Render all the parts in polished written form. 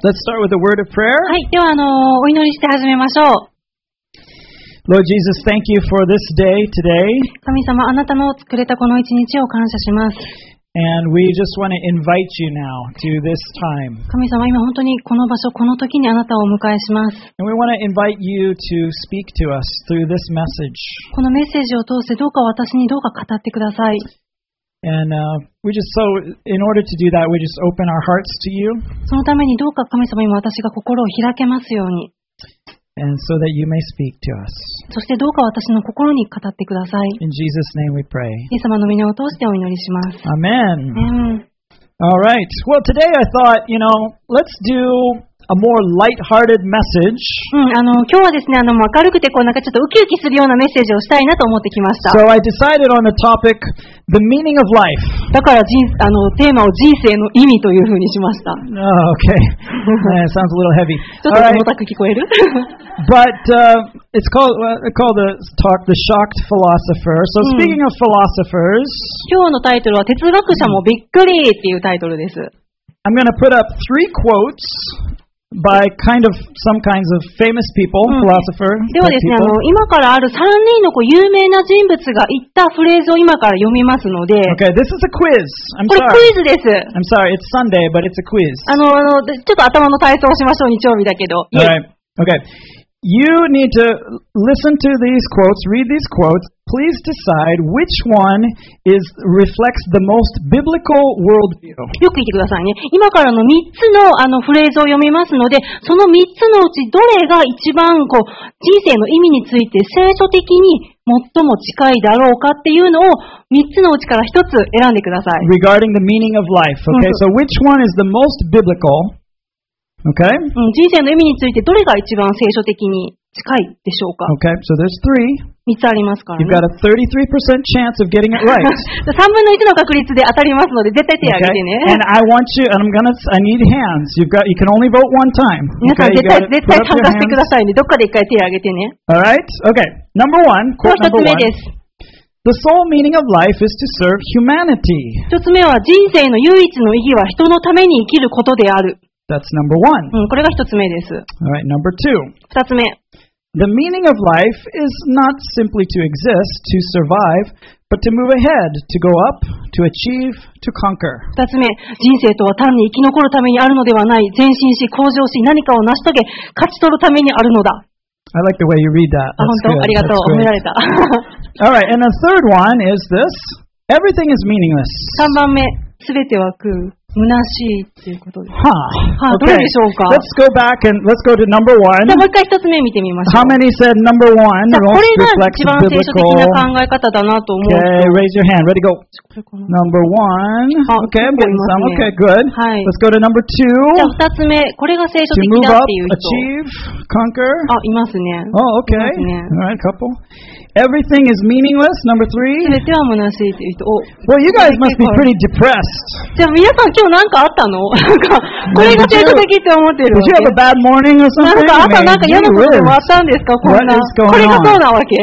Let's start with a word of prayer. はい、ではお祈りして始めましょう。 Lord Jesus, thank you for this day today. 神様、あなたのくれたこの一日を感謝します。 And we just want to invite you now to this time. 神様、今本当にこの場所、この時にあなたをお迎えします。 And we want to invite you to speak to us through this message. このメッセージを通してどうか私にどうか語ってください。 And in order to do that, we just open our hearts to you. そのためにどうか神様、今私が心を開けますように。 And so that you may speak to us. そしてどうか私の心に語ってください。 In Jesus' name we pray. イエス様の皆を通してお祈りします。 Amen. All right. Well, today I thought, let's do a more light-hearted message. 今日はですね、明るくてちょっとウキウキするようなメッセージをしたいなと思ってきました。 So I decided on the topic, the meaning of life. だからテーマを人生の意味というふうにしました。 Oh, okay. Sounds a little heavy. ちょっと重たく聞こえる But it's called the shocked philosopher. So speaking of philosophers, 今日のタイトルは哲学者もびっくりっていうタイトルです。 I'm going to put up 3 quotes by some kinds of famous people, philosophers. ではですね、今からある3人の有名な人物が言ったフレーズを今から読みますので。 Okay, this is a quiz. I'm これ sorry. クイズです。 I'm sorry, it's Sunday, but it's a quiz. ちょっと頭の体操をしましょう、日曜日だけど。 Alright, okay. You need to listen to these quotes, read these quotes. Please decide which one reflects the most biblical worldview. よく聞いてくださいね。今からの3つのフレーズを読みますので、その3つのうちどれが一番人生の意味について聖書的に最も近いだろうかっていうのを3つのうちから1つ選んでください。 Regarding the meaning of life. Okay, so which one is the most biblical?Okay? 人生の意味についてどれが一番聖書的に近いでしょうか。 Okay, so there's 3. 3つありますからね。 You've got a 33% chance of getting it right. 3分の1の確率で当たりますので絶対手を挙げてね。 And I need hands. You can only vote one time. 皆さん絶対参加してくださいね。どっかで一回手を挙げてね。 Alright? Okay. Number 1. Quote number 1. 1つ目です。 The sole meaning of life is to serve humanity. 1つ目は人生の唯一の意義は人のために生きることである。 That's number 1. これが1つ目です。 Alright, number 2. 2つ目。 The meaning of life is not simply to exist, to survive, but to move ahead, to go up, to achieve, to conquer. 2つ目。人生とは単に生き残るためにあるのではない。前進し、向上し、何かを成し遂げ、勝ち取るためにあるのだ。 I like the way you read that. 本当ありがとう。褒められた。 Alright, and the third one is this. Everything is meaningless. 3番目。すべては空。虚しいっていうことです。どれ Okay. でしょうか。 Let's go back and let's go to number 1. じゃあもう一回1つ目見てみましょう。 How many said number 1 こ most れが reflects 一番聖書的 biblical? な考え方だなと思う。 Okay, raise your hand. Ready, go. これかな。 Number 1. Okay, I'm getting some. 結構いますね。 Okay, good. はい。 Let's go to number 2. じゃあ2つ目。これが聖書 To 的 move だっ up, ていう人。 achieve, conquer. いますね。 Oh, okay. いますね。 All right, couple. Everything is meaningless. Number 3. すべては虚しいっていう人。 Well, you guys must be pretty depressed. じゃあ皆さん今日なんかあったの？これが聖書的って思ってる Did you have a わ bad morning or け。 something? 朝嫌なことでもあったんですか？こんな。 What is going on? これがそうなわけ？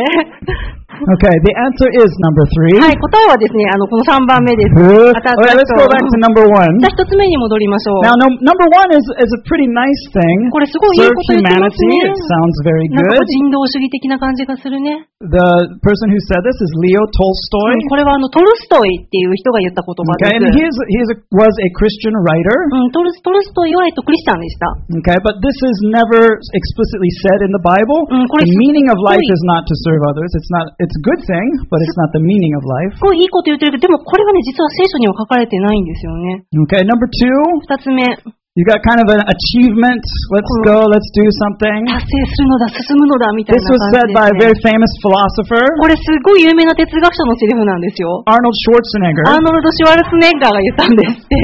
Okay, the answer is number 3. はい、答えはですね、この3番目です。 Good. 当たっ Okay, た let's go back to 人。 number 1. じゃあ1つ目に戻りましょう。 Now, number 1 is a pretty nice thing. これすごいいい Serve こと言ってます humanity. ね。 It sounds very なんか good. 人道主義的な感じがするね。 The person who said this is Leo Tolstoy. これはトルストイっていう人が言った言葉 Okay, で and す。 was a Christian writer. トルストイはクリスチャンでした。 Okay, but this is never explicitly said in the Bible. これ The meaning of life is not to serve others. It's a good thing, but it's not the meaning of life. すごいいいこと言ってるけど、でもこれはね、実は聖書には書かれてないんですよね。 Okay, number 2. 2つ目。 You got kind of an achievement. Let's go, let's do something. 達成するのだ、進むのだ、みたい This な was 感 said じ by a で very すね。 famous philosopher, これすごい有名な哲学者のセリフなんですよ。 Arnold Schwarzenegger. アーノルド・シュワルツェネッガーが言ったんですって。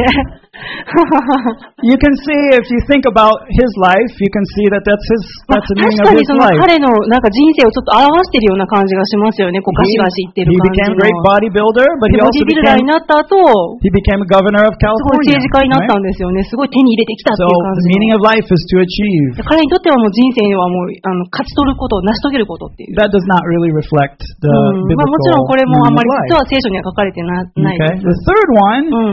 You can see, if you think about his life, you can see that that's the meaning 確 of かに his その life. 彼のなんか人生をちょっと表してるような感じがしますよね。こうガシガシ言ってる He 感じ became の。 a great bodybuilder, but ボ he ディ also ビルダーに became なった後、 he became a governor of すごい California. 政治家になった Right? んですよね。すごい手に入れてきたってい So う感 the じ meaning の。 of life is to achieve. 彼にとってはもう人生はもう勝ち取ること、成し遂げることっていう。 That does not really reflect the もちろん biblical これもあん meaning まり of 実 life. は聖書には書かれてない Okay. で The す。 third one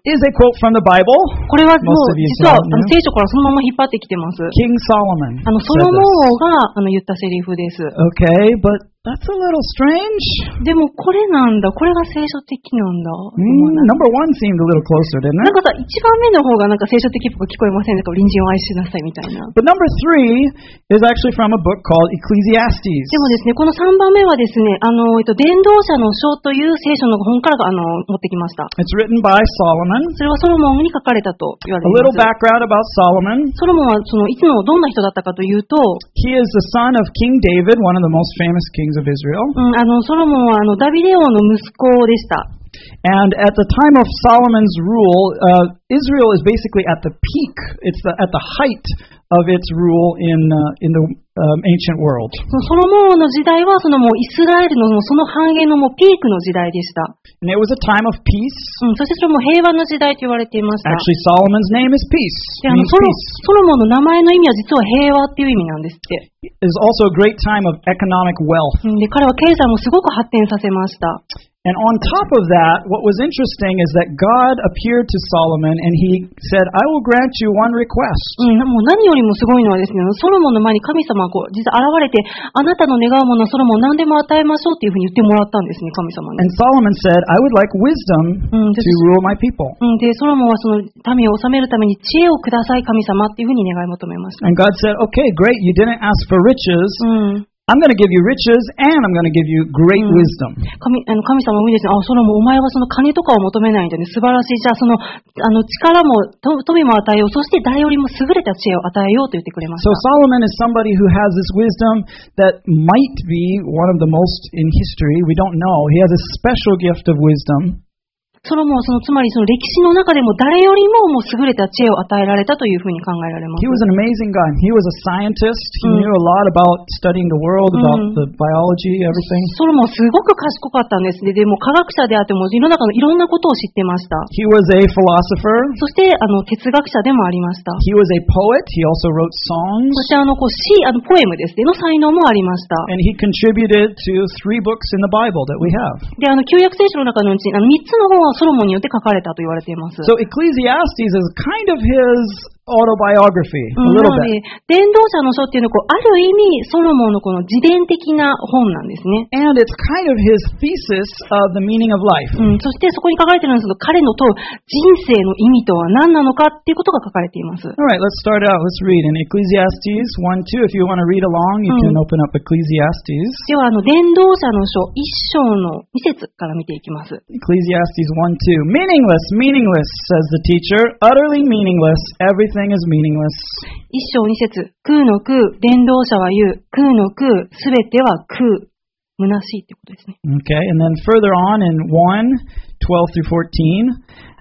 is a quote from the Bible. これはも Most う of you 実は know. 聖書からそのまま引っ張ってきてます。 King Solomon ソ said ロモ this. ン王が言ったセリフです。 Okay, but that's a little strange. でもこれなんだ。これが聖書的なんだ。 Number one seemed a little closer, didn't なん it? かさ、一番目の方がなんか聖書的っぽく聞こえませんか？隣人を愛しなさいみたいな。 But number three is actually from a book called Ecclesiastes. でもですね、この3番目はですね、伝道者の書という聖書の本から持ってきました。 It's written by Solomon. それはソロモンに書かれたと言われ A てい little ます。 background about Solomon. ソロモンはいつのどんな人だったかというと、 He is the son of King David, one of the most famous kings of Israel. ソロモンはダビデ王の息子でした。 And at the time of Solomon's rule, Israel is basically at the peak. It's at the height of its rule in the ancient world. ソロモン王の時代はもうイスラエルのその繁栄のもうピークの時代でした。 And it was a time of peace. そしてそれも平和の時代と言われていました。 Actually, Solomon's name is peace. で It means ソ peace. ロモンの名前の意味は実は平和っていう意味なんですって。 It is also a great time of economic wealth. で彼は経済もすごく発展させました。 And on top of that, what was interesting is that God appeared to Solomon and he said, I will grant you one request. もう何よりもすごいのはですね、ソロモンの前に神様が実は現れて、あなたの願うものはソロモン何でも与えましょうっていうふうに言ってもらったんですね、神様に。 And Solomon said, I would like wisdom to rule my people. で、ソロモンはその民を治めるために知恵をください、神様っていうふうに願い求めました。 And God said, okay, great, you didn't ask for riches. I'm going to give you riches and I'm going to give you great wisdom. 神様もいいですね。ソロモン、お前はその金とかを求めないんだね。素晴らしい。じゃあ力も富も与えよう。そして誰よりも優れた知恵を与えようと言ってくれました。 So Solomon is somebody who has this wisdom that might be one of the most in history. We don't know. He has a special gift of wisdom. ソロモンはつまりその歴史の中でも誰よりも優れた知恵を与えられたというふうに考えられます。 He was an amazing guy. He was a scientist. He knew a lot about studying the world, about the biology, everything. ソロモンはすごく賢かったんですね。でも科学者であっても世の中のいろんなことを知ってました。 He was a philosopher. そして哲学者でもありました。 He was a poet. He also wrote songs. そして詩、ポエムですねの才能もありました。 And he contributed to 3 books in the Bible that we have. で、旧約聖書の中のうち3つの本はソロモンによって書かれたと言われています。 So Ecclesiastes is kind of his autobiography, a な little の bit. で、伝道者の書っていうのはある意味ソロモンのこの自伝的な本なんですね。 And it's kind of his thesis of the meaning of life. そしてそこに書かれているのは彼の問う人生の意味とは何なのかっていうことが書かれています。 All right, let's start out. Let's read in Ecclesiastes 1:2. If you want to read along, you can open up Ecclesiastes. では伝道者の書1章の2節から見ていきます。 Ecclesiastes 1:2. Meaningless, meaningless, says the teacher. Utterly meaningless. Everything is meaningless. 1章2節。空の空、伝道者は言う。空の空、すべては空。虚しいってことですね。 Okay, and then further on in 1:12 through 14.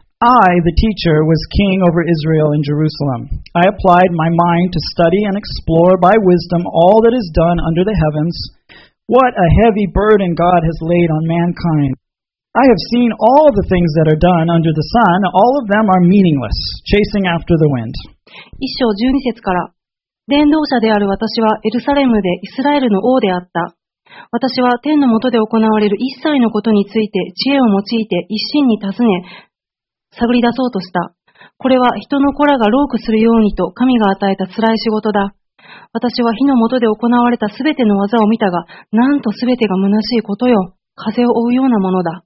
I, the teacher, was king over Israel in Jerusalem. I applied my mind to study and explore by wisdom all that is done under the heavens. What a heavy burden God has laid on mankind. I have seen all the things that are done under the sun. All of them are meaningless, chasing after the wind. 1章12節から、伝道者である私はエルサレムでイスラエルの王であった。私は天の下で行われる一切のことについて知恵を用いて一心に尋ね、探り出そうとした。これは人の子らが労苦するようにと神が与えた辛い仕事だ。私は火の下で行われたすべての技を見たが、なんとすべてが虚しいことよ。風を追うようなものだ。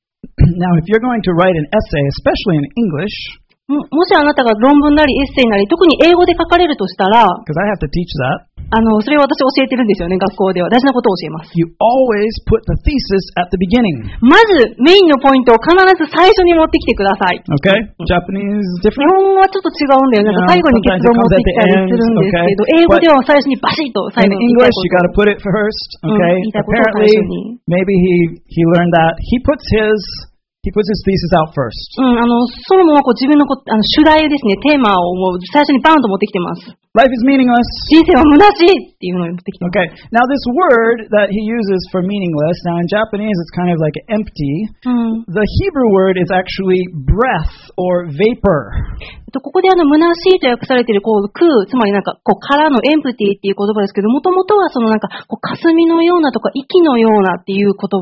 Now, if you're going to write an essay, especially in English, もしあなたが論文なりエッセイなり、特に英語で書かれるとしたら、 because I have to teach that, それを私教えてるんですよね、学校では。大事なことを教えます。 you always put the thesis at the beginning. まず、メインのポイントを必ず最初に持ってきてください。 Okay? Japanese is 日 different. 本語はちょっと違うんだよね。なんか最後に結論持ってきたりするんですけど、英語では最初にバシッと最 In 後に言いたい English, you こ got to put it first. Okay? 言いたいことを最 Apparently, 初に。 maybe he learned that. He puts his thesis out first. ソロモンは自分の主題ですね、テーマをもう最初にバーンと持ってきてます。 Life is meaningless. 人生は虚しいっていうのを持ってきてます。 Okay. Now, this word that he uses for meaningless, now in Japanese, it's kind of like empty. The Hebrew word is actually breath or vapor. ここで虚しいと訳されている空、つまりからのエンプティっていう言葉ですけど、もともとは霞のようなとか息のようなっていう言葉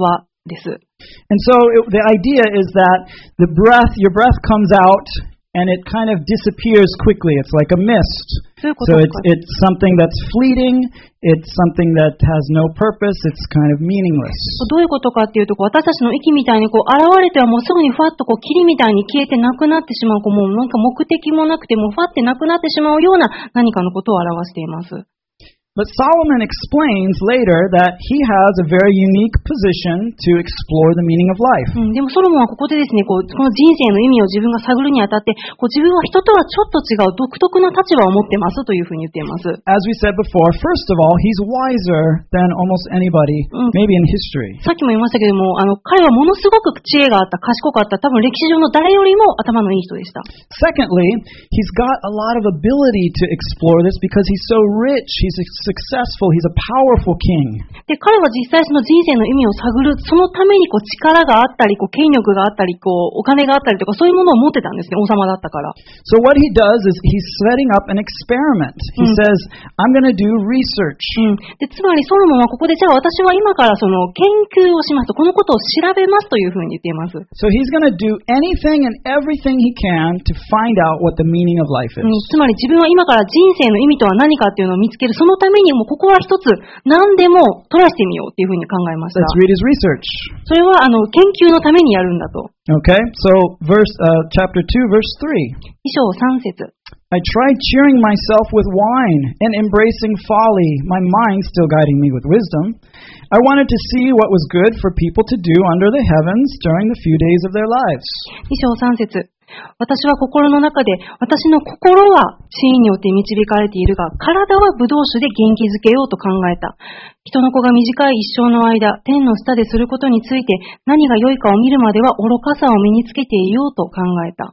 です。 And so the idea is that your breath comes out and it kind of disappears quickly. It's like a mist. So it's something that's fleeting. It's something that has no purpose. It's kind of meaningless. どういうことかっていうと、私たちの息みたいに現れてはもうすぐにファッと霧みたいに消えてなくなってしまう、もうなんか目的もなくてもうファってなくなってしまうような何かのことを表しています。 But Solomon explains later that he has a very unique position to explore the meaning of life. でもソロモンはここでですね、この人生の意味を自分が探るにあたって、自分は人とはちょっと違う独特な立場を持ってますというふうに言っています。 As we said before, first of all, he's wiser than almost anybody, maybe in history. さっきも言いましたけども、彼はものすごく知恵があった、賢かった、多分歴史上の誰よりも頭のいい人でした。 Secondly, he's got a lot of ability to explore this because he's so rich, he's successful, he's a powerful king. で、彼は実際その人生の意味を探る、そのために力があったり、権力があったり、お金があったりとか、そういうものを持ってたんですね、王様だったから。 So what he does is he's setting up an experiment. He says, I'm going to do research. で、つまりソロモンはここで、じゃあ私は今からその研究をしますと、このことを調べますというふうに言っています。 So he's going to do anything and everything he can to find out what the meaning of life is. つまり自分は今から人生の意味とは何かっていうのを見つける、そのためにもうここは一つ何でもトライしてみようっていうふうに考えました。 Let's read his research. それは研究のためにやるんだと。 Okay, so chapter 2, verse 3. 以上3節。 I tried cheering myself with wine and embracing folly, my mind still guiding me with wisdom. I wanted to see what was good for people to do under the heavens during the few days of their lives. 以上3節。私は心の中で、私の心は知恵によって導かれているが、体は葡萄酒で元気づけようと考えた。人の子が短い一生の間、天の下ですることについて、何が良いかを見るまでは愚かさを身につけていようと考えた。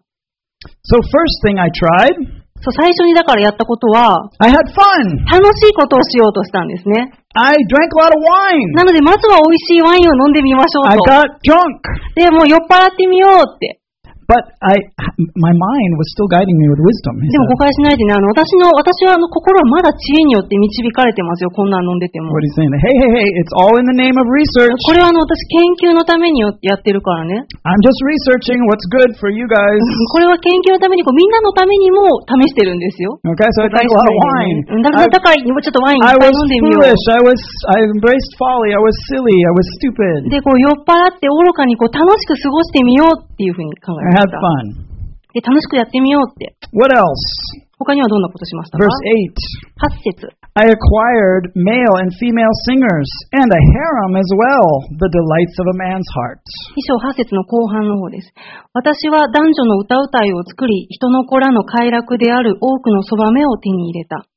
So first thing I tried, 最初にだからやったことは、 I had fun. 楽しいことをしようとしたんですね。 I drank a lot of wine. なので、まずは美味しいワインを飲んでみましょうと。 I got drunk. で、もう酔っ払ってみようって。 But my mind was still guiding me with wisdom. でも誤解しないでね、私は心はまだ知恵によって導かれてますよ、こんなん飲んでても。 What are you saying? Hey, it's all in the name of research. これは私研究のためにやってるからね。 I'm just researching what's good for you guys. これは研究のために、みんなのためにも試してるんですよ。 Okay, so I drank a lot of wine. だから、ちょっとワインいっぱい飲んでみよう。 I was foolish. I embraced folly. I was silly. I was stupid. で、酔っ払って愚かに楽しく過ごしてみようっていうふうに考えました。 I had fun. で、楽しくやってみようって。 What else? 他にはどんなことしましたか？ Verse 8. 8節。 I acquired male and female singers and a harem as well, the delights of a man's heart. 以上8節の後半の方です。私は男女の歌うたいを作り、人の子らの快楽である多くのそばめを手に入れた。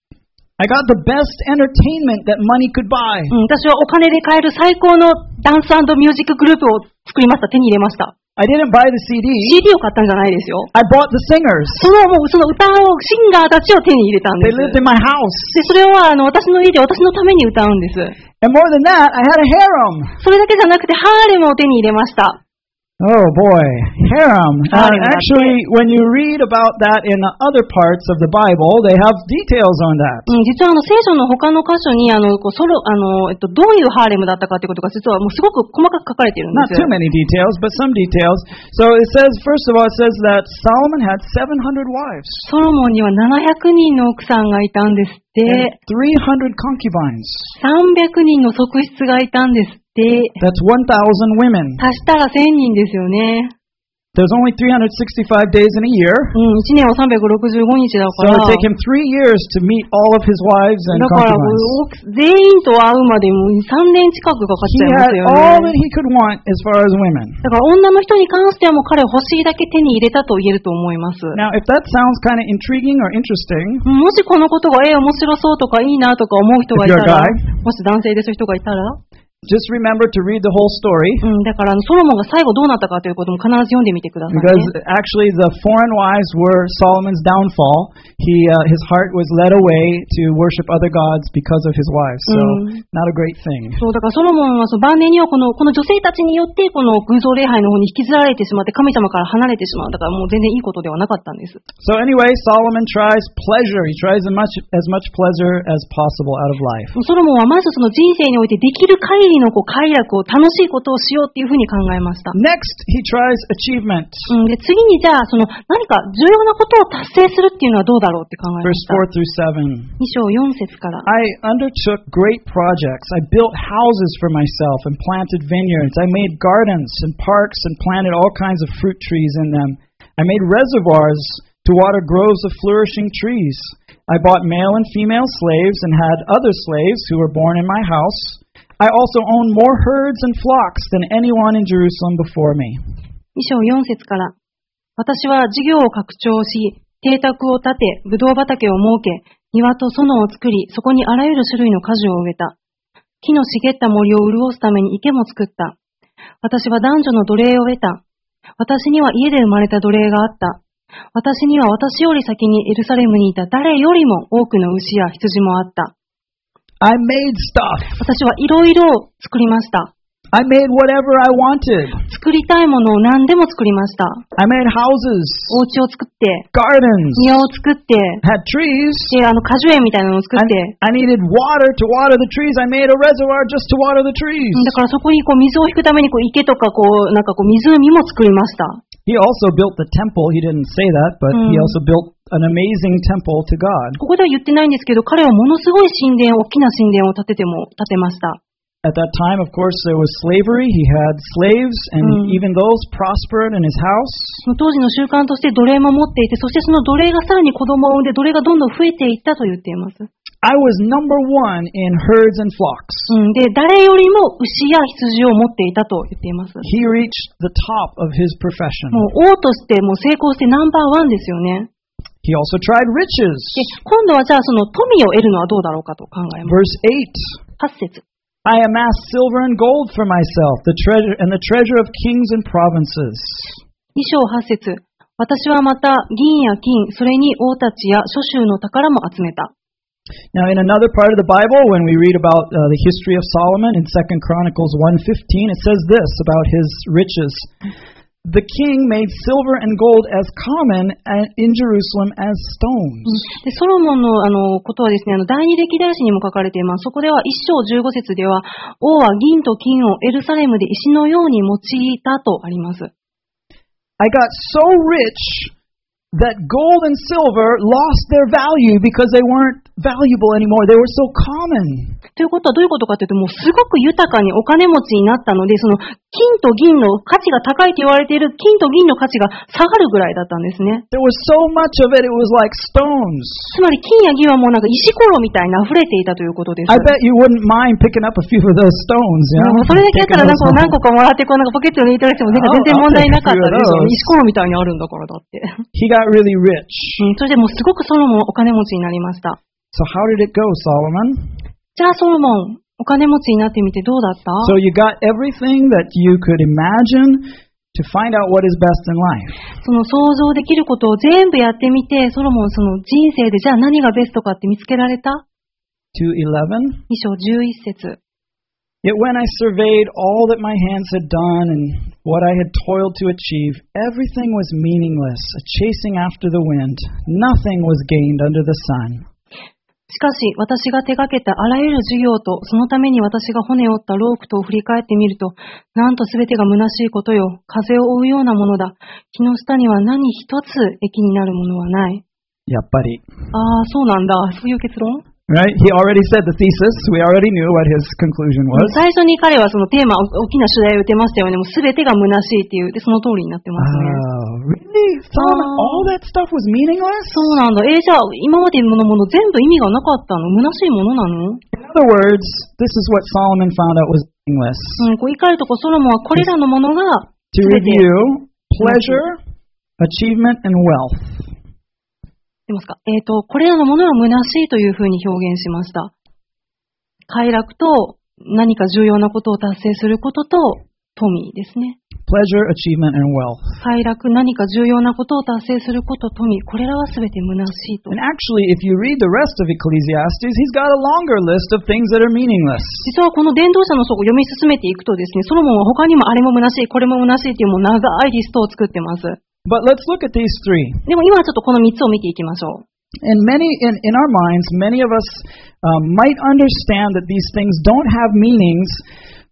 I got the best entertainment that money could buy. 私はお金で買える最高のダンス&ミュージックグループを作りました。手に入れました。 I didn't buy the CD. CD を買ったんじゃないですよ。 I bought the singers. その歌うシンガーたちを手に入れたんで They す。 lived in my house. で、それは私の家で私のために歌うんです。 And more than that, I had a harem. それだけじゃなくてハーレムを手に入れました。 Oh boy, harem. Actually, when you read about that in other parts of the Bible, they have details on that. 実は聖書の他の箇所にどういうハーレムだったかということが実はもうすごく細かく書かれているんです。 Not too many details, but some details. So it says, first of all, it says that Solomon had 700 wives. ソロモンには700人の奥さんがいたんですって。 300 concubines. 300人の側室がいたんですって。 That's 1,000 women. 足したら1000人ですよね。 There's only 365 days in a year. 1年は365日だか So ら。 it took him 3 years to meet all of his wives and だから concubines. 全員と会うまでも3年近くかかっ He ちゃい had ますよ all ね。 that he could want as far as women. だから女の人に関してはもう彼は欲しいだけ手に入れたと言えると思います。 Now, if that sounds kind of intriguing or interesting, もしこのことが面白そうとかいいなとか思う人がいたら、 If you're a guy, もし男性でそういう人がいたら、 just remember to read the whole story. だからソロモンが最後どうなったかということも必ず読んでみてくださいね。 Because actually the foreign wives were Solomon's downfall. His heart was led away to worship other gods because of his wives. So, not a great thing. そうだからソロモンは晩年にはこの女性たちによってこの偶像礼拝の方に引きずられてしまって神様から離れてしまう。だからもう全然いいことではなかったんです。 So anyway, Solomon tries pleasure. He tries as much pleasure as possible out of life. ソロモンはまずその人生においてできる限りの快楽を楽しいことをしようっていうふうに考えました。 Next, he tries achievement. で、次にじゃあ、何か重要なことを達成するっていうのはどうだろうって考えま Verse した。 4 through 7. 2章4節から。 I undertook great projects. I built houses for myself and planted vineyards. I made gardens and parks and planted all kinds of fruit trees in them. I made reservoirs to water groves of flourishing trees. I bought male and female slaves and had other slaves who were born in my house. I also owned more herds and flocks than anyone in Jerusalem before me. 2章4節から。私は事業を拡張し、邸宅を建て、ぶどう畑を設け、庭と園を作り、そこにあらゆる種類の果樹を植えた。木の茂った森を潤すために池も作った。私は男女の奴隷を得た。私には家で生まれた奴隷があった。私には私より先にエルサレムにいた誰よりも多くの牛や羊もあった。 I made stuff. 私はいろいろ作りました。 I made whatever I wanted. 作りたいものを何でも作りました。 I made houses. お家を作って、 gardens. 庭を作って、 had trees. で、果樹園みたいなのを作って、 I needed water to water the trees. I made a reservoir just to water the trees. だからそこに水を引くために池とかなんか湖も作りました。 He also built the temple. He didn't say that, but he also built an amazing temple to God. ここでは言ってないんですけど、彼はものすごい神殿、大きな神殿を建てました。 At that time, of course, there was slavery. He had slaves, and even those prospered in his house. 当時の習慣として奴隷も持っていて、そしてその奴隷がさらに子供を産んで、奴隷がどんどん増えていったと言っています。 I was number one in herds and flocks. で、誰よりも牛や羊を持っていたと言っています。 He reached the top of his profession. もう王としてもう成功してナンバーワンですよね。 He also tried riches. で、今度はじゃあその富を得るのはどうだろうかと考えます。 Verse 8. 8節。 I amassed silver and gold for myself, the treasure of kings and provinces. 2章8節。私はまた銀や金、それに王たちや諸州の宝も集めた。 Now, in another part of the Bible, when we read about the history of Solomon in 2 Chronicles 1:15, it says this about his riches. The king made silver and gold as common in Jerusalem as stones. でソロモンのことはですね、第二歴代史にも書かれています。そこでは1章15節では、王は銀と金をエルサレムで石のように用いたとあります。 I got so rich that gold and silver lost their value because they weren't valuable anymore. They were so common. ということはどういうことかというと、もうすごく豊かにお金持ちになったので、その金と銀の価値が高いと言われている金と銀の価値が下がるぐらいだったんですね。 There was so much of it, it was like stones. つまり金や銀はもうなんか石ころみたいに溢れていたということです。 I bet you wouldn't mind picking up a few of those stones, you know? それだけだったら何個かもらってなんかポケットに入れておいても全然問題なかったですよ。石ころみたいにあるんだからだって。 He got really rich. それでもうすごくソロモンお金持ちになりました。 So how did it go, Solomon? じゃあソロモン、お金持ちになってみてどうだった？ So you got everything that you could imagine to find out what is best in life. その想像できることを全部やってみて、ソロモンその人生でじゃあ何がベストかって見つけられた？ 2:11. 2章11節。 Yet when I surveyed all that my hands had done and what I had toiled to achieve, everything was meaningless, a chasing after the wind. Nothing was gained under the sun. しかし、私が手掛けたあらゆる事業と、そのために私が骨折ったロークとを振り返ってみると、なんとすべてが虚しいことよ。風を追うようなものだ。木の下には何一つ益になるものはない。 やっぱり。 ああ、そうなんだ。そういう結論 ？Right? He already said the thesis. We already knew what his conclusion was. 最初に彼はそのテーマ、大きな主題を言ってましたよね。もうすべてが虚しいっていう。で、その通りになってますね。 Really? All that stuff was meaningless? そうなんだ。じゃあ、今までのもの全部意味がなかったの？虚しいものなの？ In other words, this is what Solomon found out was meaningless. こう言い換えるとソロモンはこれらのものが、 To review, pleasure, achievement, and wealth. 出ますか？これらのものは虚しいというふうに表現しました。快楽と何か重要なことを達成することと富ですね。 Pleasure, achievement, and wealth. 快楽、何か重要なことを達成すること、富、これらはすべて虚しいと。 And actually, if you read the rest of Ecclesiastes, he's got a longer list of things that are meaningless. 実はこの伝道者の書を読み進めていくとですね、ソロモンは他にもあれも虚しい、これも虚しいというもう長いリストを作ってます。 But let's look at these three. でも今はちょっとこの3つを見ていきましょう。 And in our minds, many of us might understand that these things don't have meanings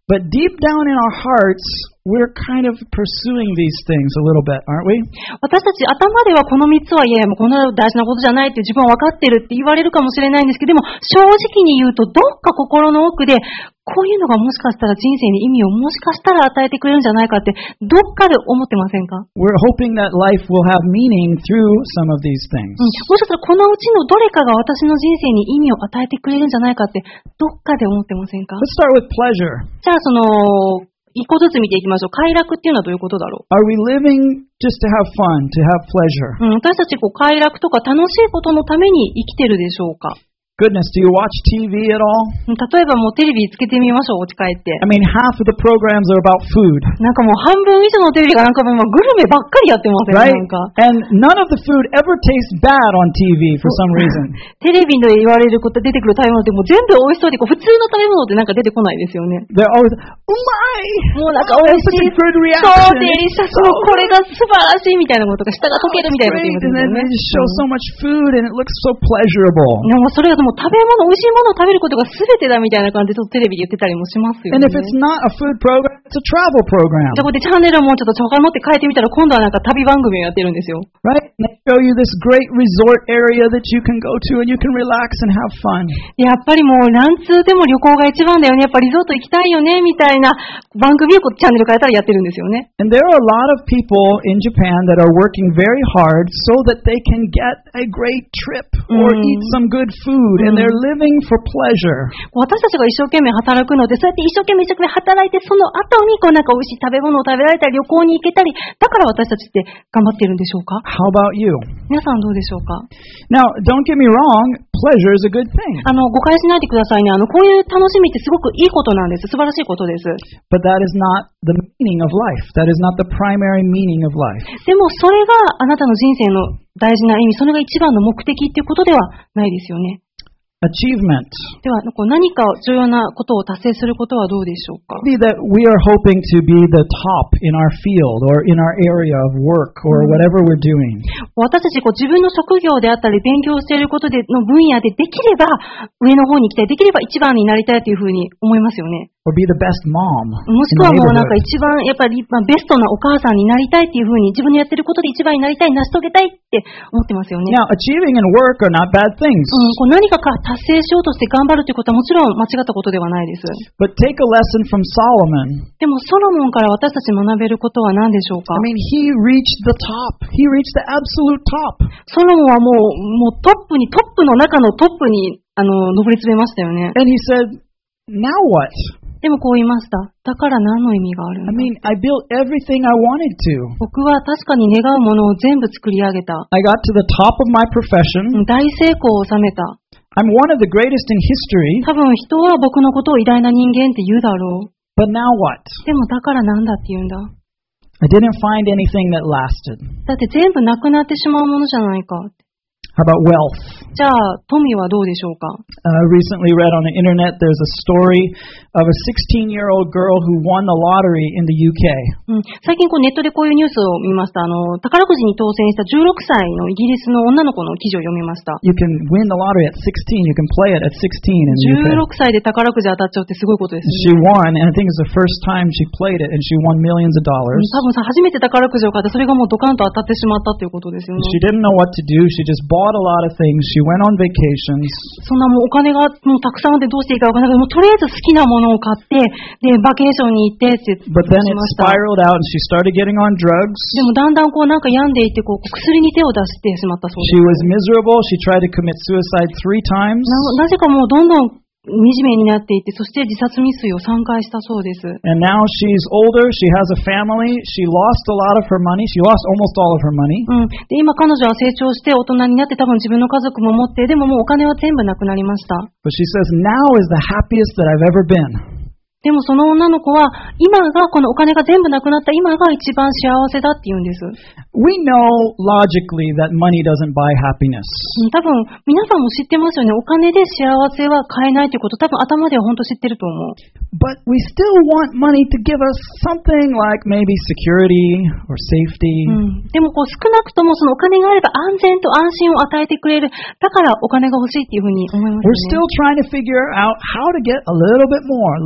But deep down in our hearts, we're kind of pursuing these things a little bit, aren't we? 私たち頭ではこの3つはいやいやもうこんな大事なことじゃないって自分は分かってるって言われるかもしれないんですけど、でも正直に言うとどっか心の奥でこういうのがもしかしたら人生に意味をもしかしたら与えてくれるんじゃないかってどっかで思ってませんか？ We're hoping that life will have meaning through some of these things. もしかしたらこのうちのどれかが私の人生に意味を与えてくれるんじゃないかってどっかで思ってませんか？ Let's start with pleasure. じゃあ一個ずつ見ていきましょう。快楽っていうのはどういうことだろう？ Are we living just to have fun, to have pleasure? 私たち快楽とか楽しいことのために生きてるでしょうか？ Goodness, do you watch TV at all? 例えばもうテレビつけてみましょう、お家帰って。 I mean, half of the programs are about food. なんかもう半分以上のテレビがなんかもうグルメばっかりやってません、 Right? なんか。 And none of the food ever tastes bad on TV for some reason. テレビで言われること出てくる食べ物ってもう全部美味しそうで普通の食べ物ってなんか出てこないですよね。 They're always, oh my! もうなんか美味しい。 Such a good そう、 reaction. デリシャス。もうこれが素晴らしいみたいなことが舌が溶けるみたいなこと言い Great, ます and よ then ね。 they just show so much food and it looks so pleasurable. でもそれがもう食べ物、美味しいものを食べることが全てだみたいな感じでちょっとテレビで言ってたりもしますよ And ね。 if it's not a food program, it's a travel program. そこでチャンネルをもうちょっと他持って変えてみたら今度はなんか旅番組をやってるんですよ。 Right? And they show you this great resort area that you can go to and you can relax and have fun. やっぱりもう何通でも旅行が一番だよね。やっぱリゾート行きたいよねみたいな番組をチャンネル変えたらやってるんですよね。 And there are a lot of people in Japan that are working very hard so that they can get a great trip or eat some good food and they're living for pleasure. 私たちが一生懸命働くので、そうやって一生懸命働いて、その後になんか美味しい食べ物を食べられたり、旅行に行けたり、だから私たちって頑張ってるんでしょうか？ How about you? 皆さんどうでしょうか？ Now, don't get me wrong, pleasure is a good thing. 誤解しないでくださいね。こういう楽しみってすごくいいことなんです。素晴らしいことです。 But that is not the meaning of life. That is not the primary meaning of life. でもそれがあなたの人生の大事な意味、それが一番の目的っていうことではないですよね。 Achievement. では、何か重要なことを達成することはどうでしょうか？ Maybe that we are hoping to be the top in our field or in our area of work or whatever we're doing. 私たち自分の職業であったり勉強していることでの分野でできれば上の方に行きたい、できれば一番になりたいというふうに思いますよね。 Or be the best mom もし in くは the もうなんか neighborhood. 一番やっぱりベストなお母さんになりたいっていうふうに自分のやってることで一番になりたい、成し遂げたいって思ってますよね。 Now, achieving and work are not bad things. 何か達成しようとして頑張るということはもちろん間違ったことではないです。 But take a lesson from Solomon. でもソロモンから私たち学べることは何でしょうか？ I mean, he reached the top. He reached the absolute top. ソロモンはもうトップの中のトップに上り詰めましたよね。 And he said, now what? でもこう言いました。だから何の意味があるんだ？ I mean, I built everything I wanted to. 僕は確かに願うものを全部作り上げた。 I got to the top of my profession. 大成功を収めた。 I'm one of the greatest in history. 多分人は僕のことを偉大な人間って言うだろう。 But now what? でもだからなんだって言うんだ。 I didn't find anything that lasted. だって全部なくなってしまうものじゃないか。 How about wealth? じゃあ富はどうでしょうか？ Recently read on the internet there's a story of a 16-year-old girl who won the lottery in the UK. 最近ネットでこういうニュースを見ました。宝くじに当選した16歳のイギリスの女の子の記事を読みました。 You can win the lottery at 16. You can play it at 16 in the UK. 16歳で宝くじ当たっちゃうってすごいことですね。 She won, and I think it's the first time she played it, and she won millions of dollars. 多分初めて宝くじを買ってそれがもうドカンと当たってしまったということですよね。 She didn't know what to do. She just bought a lot of things. She went on vacations. そんなもうお金がもうたくさんあってどうしていいかわからないけど、もうとりあえず好きなものを買って、で、バケーションに行ってってし But then it ました。 spiraled out, and she started getting on drugs. でもだんだんなんか病んでいって薬に手を出してしまったそうで She す。 was miserable. She tried to commit suicide 3 times. なぜかもうどんどん惨めになっていって、そして自殺未遂を3回したそうです。 And now she's older. She has a family. She lost a lot of her money. She lost almost all of her money. で、今彼女は成長して大人になって多分自分の家族も持って、でももうお金は全部なくなりました。 But she says, now is the happiest that I've ever been. でもその女の子は、今がこのお金が全部なくなった今が一番幸せだって言うんです。 We know logically that money doesn't buy happiness. 多分皆さんも知ってますよね。お金で幸せは買えないということ、多分頭では本当知ってると思う。 But we still want money to give us something like maybe security or safety. でも少なくともそのお金があれば安全と安心を与えてくれる。だからお金が欲しいっていうふうに思います We're ね。 still trying to figure out how to get a little bit more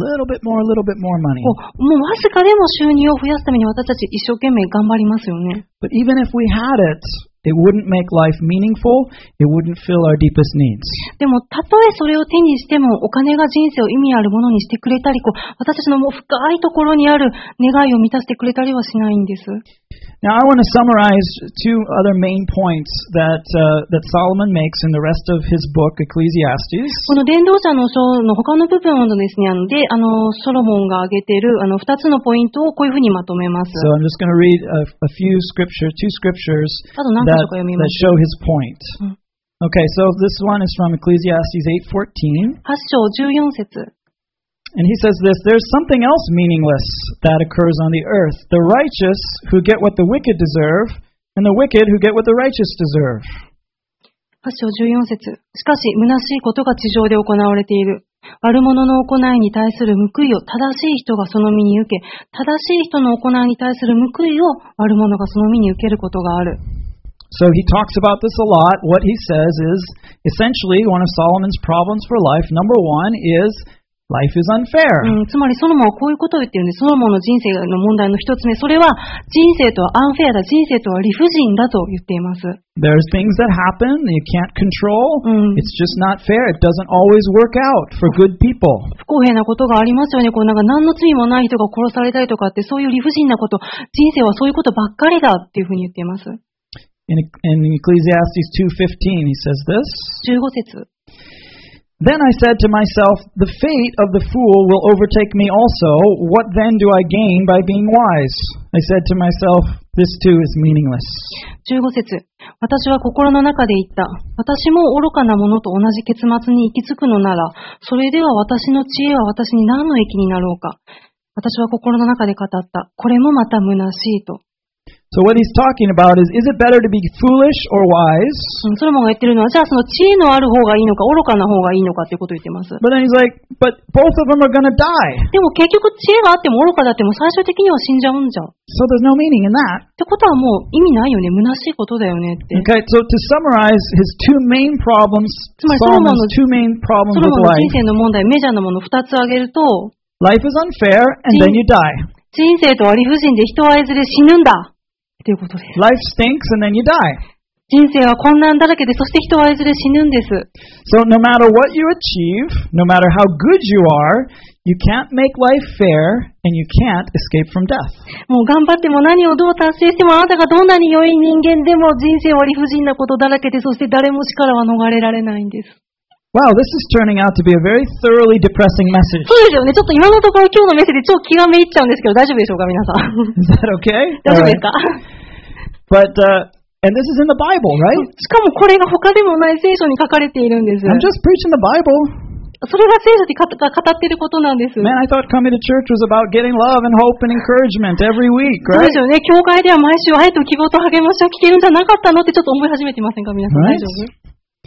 more, a little bit more money. もうわずかでも収入を増やすために私たち一生懸命頑張りますよね。 But even if we had it, it wouldn't make life meaningful. It wouldn't fill our deepest needs. でも、たとえそれを手にしても、お金が人生を意味あるものにしてくれたり、私たちのもう深いところにある願いを満たしてくれたりはしないんです。 Now, I want to summarize two other main points that Solomon makes in the rest of his book, Ecclesiastes. この伝道者の書の他の部分をですね、ソロモンが挙げている二つのポイントをこういうふうにまとめます。 So I'm just going to read two scriptures that show his point. Okay, so this one is from Ecclesiastes 8:14. 8章14節. And he says this, there's something else meaningless that occurs on the earth. The righteous who get what the wicked deserve, and the wicked who get what the righteous deserve. 8章14節. しかし、虚しいことが地上で行われている。悪者の行いに対する報いを正しい人がその身に受け、正しい人の行いに対する報いを悪者がその身に受けることがある。 So he talks about this a lot. What he says is, essentially, one of Solomon's problems for life, number one, is life is unfair. つまりソロモンはこういうことを言っているんです。ソロモンの人生の問題の一つ目、それは人生とはアンフェアだ、人生とは理不尽だと言っています。 There's things that happen you can't control. It's just not fair. It doesn't always work out for good people. 不公平なことがありますよね。なんか何の罪もない人が殺されたりとかって、そういう理不尽なこと、人生はそういうことばっかりだっていうふうに言っています。 In Ecclesiastes 2:15, he says this. 15節. Then I said to myself, the fate of the fool will overtake me also. What then do I gain by being wise? I said to myself, this too is meaningless. 15節. 私は心の中で言った。私も愚かなものと同じ結末に行き着くのなら、それでは私の知恵は私に何の益になろうか。私は心の中で語った。これもまた虚しいと。 So what he's talking about is it better to be foolish or wise? ソロモンが言ってるのは、じゃあその知恵のある方がいいのか、愚かな方がいいのかっていうことを言ってます。 But then he's like, but both of them are going to die. でも結局知恵があっても愚かだっても最終的には死んじゃうんじゃ。 So there's no meaning in that. ってことはもう意味ないよね、虚しいことだよねって。 Okay, so to summarize his two main problems, Solomon's two main problems with life. ソロモンの人生の問題、メジャーなものを2つ挙げると、Life is unfair and then you die. 人生とは理不尽で人はいずれ死ぬんだ。ということです。 Life stinks and then you die. 人生は困難だらけで、そして人はいずれ死ぬんです。 So no matter what you achieve, no matter how good you are, you can't make life fair and you can't escape from death. もう頑張っても何をどう達成してもあなたがどんなに良い人間でも人生は理不尽なことだらけで、そして誰も死からは逃れられないんです。 Wow, this is turning out to be a very thoroughly depressing message. そうですよね。ちょっと今のところ今日のメッセージ超気がめいっちゃうんですけど、大丈夫でしょうか皆さん。 Is that okay? 大丈夫ですか？ But, and this is in the Bible, right? しかもこれが他でもない聖書に書かれているんです。 I'm just preaching the Bible. それが聖書で語っていることなんです。 Man, I thought coming to church was about getting love and hope and encouragement every week, right? そうですよね。教会では毎週愛と希望と励ましを聞けるんじゃなかったのってちょっと思い始めてませんか皆さん、大丈夫？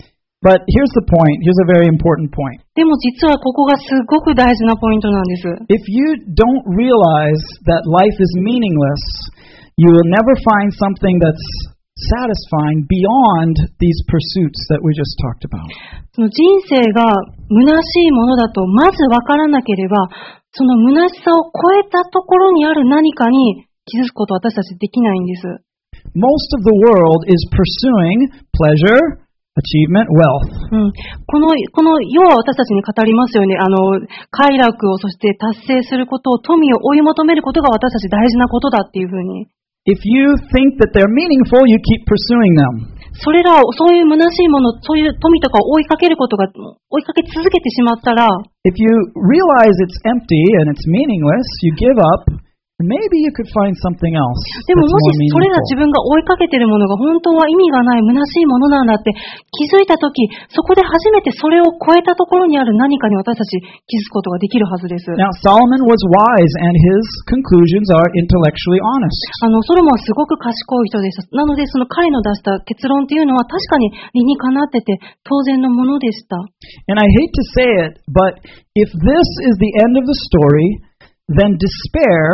But here's the point. Here's a very important point. でも実はここがすごく大事なポイントなんです。 If you don't realize that life is meaningless, you will never find something that's satisfying beyond these pursuits that we just talked about. その人生が虚しいものだとまず分からなければ、その虚しさを超えたところにある何かに気づくことは私たちできないんです。 Most of the world is pursuing pleasure,Achievement, wealth. この世は私たちに語りますよね。快楽を、そして達成することを、富を追い求めることが私たち大事なことだっていうふうに。 If you think that they're meaningful, you keep pursuing them. それらを、そういう虚しいもの、そういう富とかを追いかけることが、追いかけ続けてしまったら、 If you realize it's empty and it's meaningless, you give up.Maybe you could find something else. でももしそれが自分が追いかけているものが本当は意味がない虚しいものなんだって気づいたとき、そこで初めてそれを超えたところにある何かに私たち気づくことができるはずです。 Now, Solomon was wise and his conclusions are intellectually honest. ソロモンはすごく賢い人でした。なのでその彼の出した結論というのは確かに理にかなってて当然のものでした。 And I hate to say it, but if this is the end of the story, then despair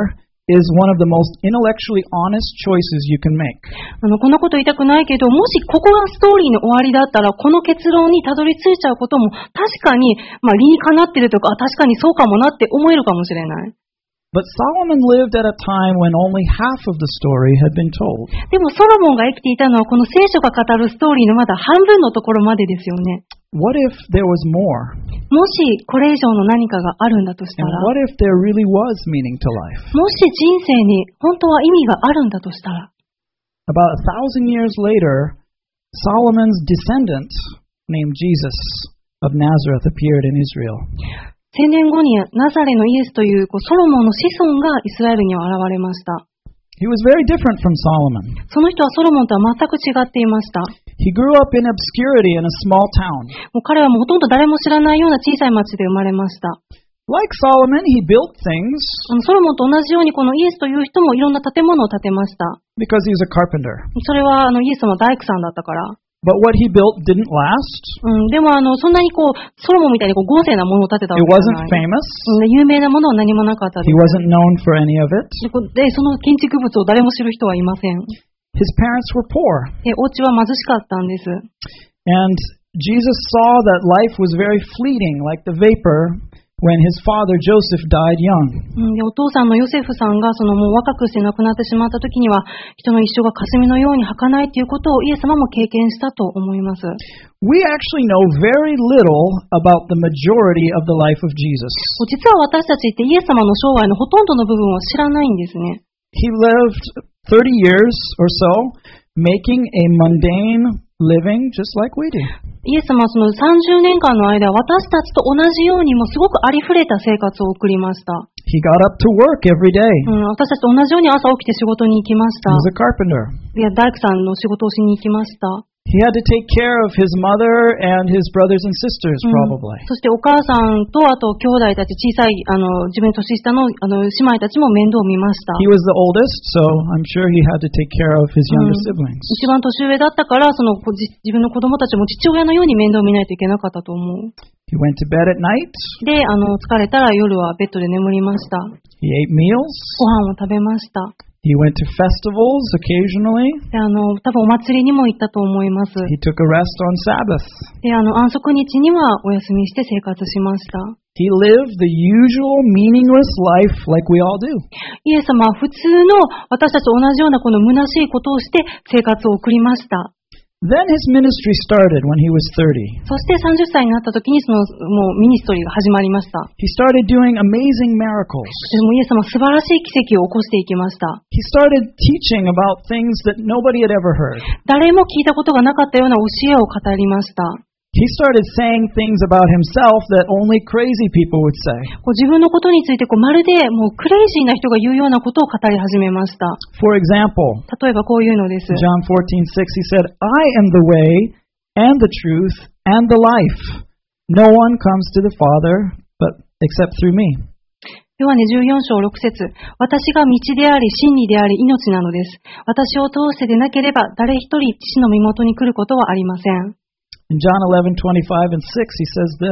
is one of the most intellectually honest choices you can make. こんなこと言いたくないけど、もしここがストーリーの終わりだったら、この結論にたどり着いちゃうことも、確かに、理にかなってるとか、確かにそうかもなって思えるかもしれない。 But Solomon lived at a time when only half of the story had been told. でもソロモンが生きていたのは、この聖書が語るストーリーのまだ半分のところまでですよね。 What if there was more? もしこれ以上の何かがあるんだとした And ら、 what if there really was meaning to life? もし人生に本当は意味があるんだとしたら、 About 1,000 years later, Solomon's descendant named Jesus of Nazareth appeared in Israel. 1000年後にナザレのイエスというソロモンの子孫がイスラエルには現れました。 He was very different from Solomon. その人はソロモンとは全く違っていました。 He grew up in obscurity in a small town. 彼はもうほとんど誰も知らないような小さい町で生まれました。 Like Solomon, he built things ソロモンと同じようにこのイエスという人もいろんな建物を建てました。 because he was a carpenter. それはイエス様は大工さんだったから。 But what he built didn't last. でもそんなにソロモンみたいに豪勢なものを建てたわ It けじゃない。 wasn't famous. 有名なものは何もなかったで He す。 wasn't known for any of it. で、その建築物を誰も知る人はいません。 His parents were poor. お家は貧しかったんです。 And Jesus saw that life was very fleeting, like the vapor, when his father Joseph died young. で、お父さんのヨセフさんがもう若くして亡くなってしまった時には、人の一生が霞のように儚いということをイエス様も経験したと思います。 We actually know very little about the majority of the life of Jesus. 実は私たちってイエス様の生涯のほとんどの部分を知らないんですね。 He lived 30 years or so, making a mundane living just like we do. イエス様はその30年間の間、私たちと同じようにもすごくありふれた生活を送りました。 He got up to work every day. 私たちと同じように朝起きて仕事に行きまし He た。 was a carpenter. 大工さんの仕事をしに行きました。 He had to take care of his mother and his brothers and sisters, probably. そしてお母さんとあと兄弟たち、小さい自分年下の姉妹たちも面倒を見ました。 He was the oldest, so I'm sure he had to take care of his younger siblings. 一番年上だったから、自分の子供たちも父親のように面倒を見ないといけなかったと思う。 He went to bed at night. で、疲れたら夜はベッドで眠りました。 He ate meals. ご飯を食べました。 He went to festivals occasionally. で、多分お祭りにも行ったと思います。 He took a rest on Sabbath. で、安息日にはお休みして生活しました。 He lived the usual meaningless life like we all do. イエス様は普通の私たちと同じようなこの虚しいことをして生活を送りました。 Then his ministry started when he was 30. そして30歳になった時にもうミニストリーが始まりました。 He started doing amazing miracles. でもイエス様は素晴らしい奇跡を起こしていきました。 He started teaching about things that nobody had ever heard. 誰も聞いたことがなかったような教えを語りました。 He started saying things about himself that only crazy people would say. 自分のことについてまるでもうクレイジーな人が言うようなことを語り始めました。 For example, 例えばこういうのです。 John 14:6, he said, I am the way and the truth and the life. No one comes to the Father but except through me. ヨハネ14章6節、私が道であり真理であり命なのです。私を通してでなければ誰一人父の身元に来ることはありません。 In John 11:25 and 6, he says this,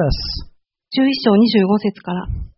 11章25節から、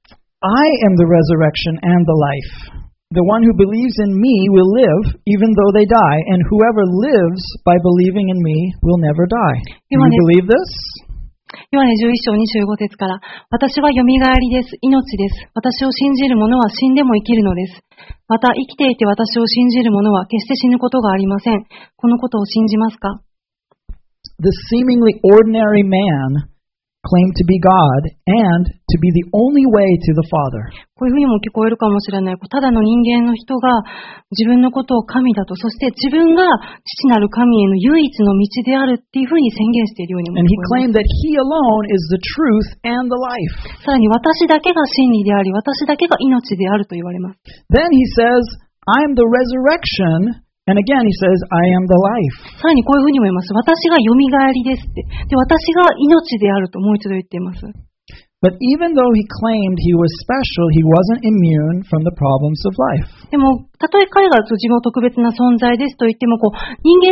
I am the resurrection and the life. The one who believes in me will live even though they die, and whoever lives by believing in me will never die. Do you believe this? ヨハネ11章25節から、私はよみがえりです。命です。私を信じる者は死んでも生きるのです。また生きていて私を信じる者は決して死ぬことがありません。このことを信じますか？ This seemingly ordinary man claimed to be God and to be the only way to the Father. こういうふうにも聞こえるかもしれない。ただの人間の人が自分のことを神だと、そして自分が父なる神への唯一の道であるっていうふうに宣言しているようにも聞 And he こえ claimed ます。 that he alone is the truth and the life. さらに私だけが真理であり、私だけが命であると言われます。 Then he says, I'm the resurrection. And again he says, I am the life. さらにこういうふうにも言います。私がよみがえりですって。で、私が命であるともう一度言っています。 But even though he claimed he was special, he wasn't immune from the problems of life. でも、たとえ彼が自分を特別な存在ですと言っても、人間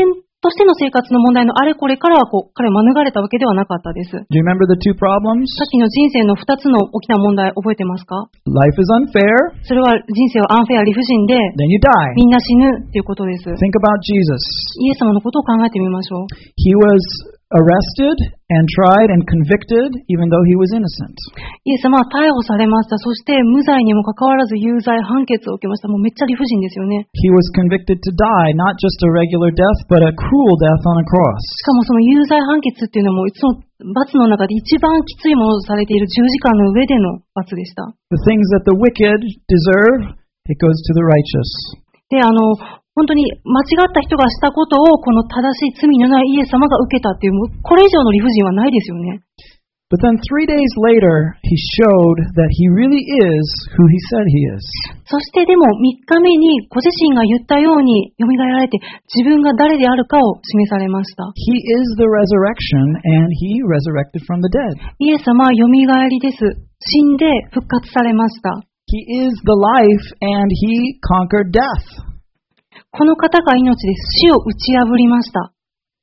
としての生活の問題のあれこれからは彼は免れたわけではなかったです。さ Do you remember the two problems? っきの人生の2つの大きな問題覚えてますか？ Life is unfair, それは人生はアンフェア、理不尽で、 then you die. みんな死ぬっていうことです。 Think about Jesus. イエス様のことを考えてみましょう。 He was arrested and tried and convicted even though he was innocent. イエス様は逮捕されました。そして無罪にもかかわらず有罪判決を受けました。もうめっちゃ理不尽ですよね。 He was convicted to die, not just a regular death, but a cruel death on a cross. しかもその有罪判決っていうのも、その罰の中で一番きついものとされている十字架の上での罰でした。 The things that the wicked deserve, it goes to the righteous. で、本当に間違った人がしたことをこの正しい罪のないイエス様が受けたっていう、これ以上の理不尽はないですよね。 But then 3 days later, he showed that he really is who he said he is. そしてでも3日目にご自身が言ったように蘇られて自分が誰であるかを示されました。 He is the resurrection, and he resurrected from the dead. イエス様は蘇りです。死んで復活されました。 He is the life, and he conquered death. この方が命です。死を打ち破りました。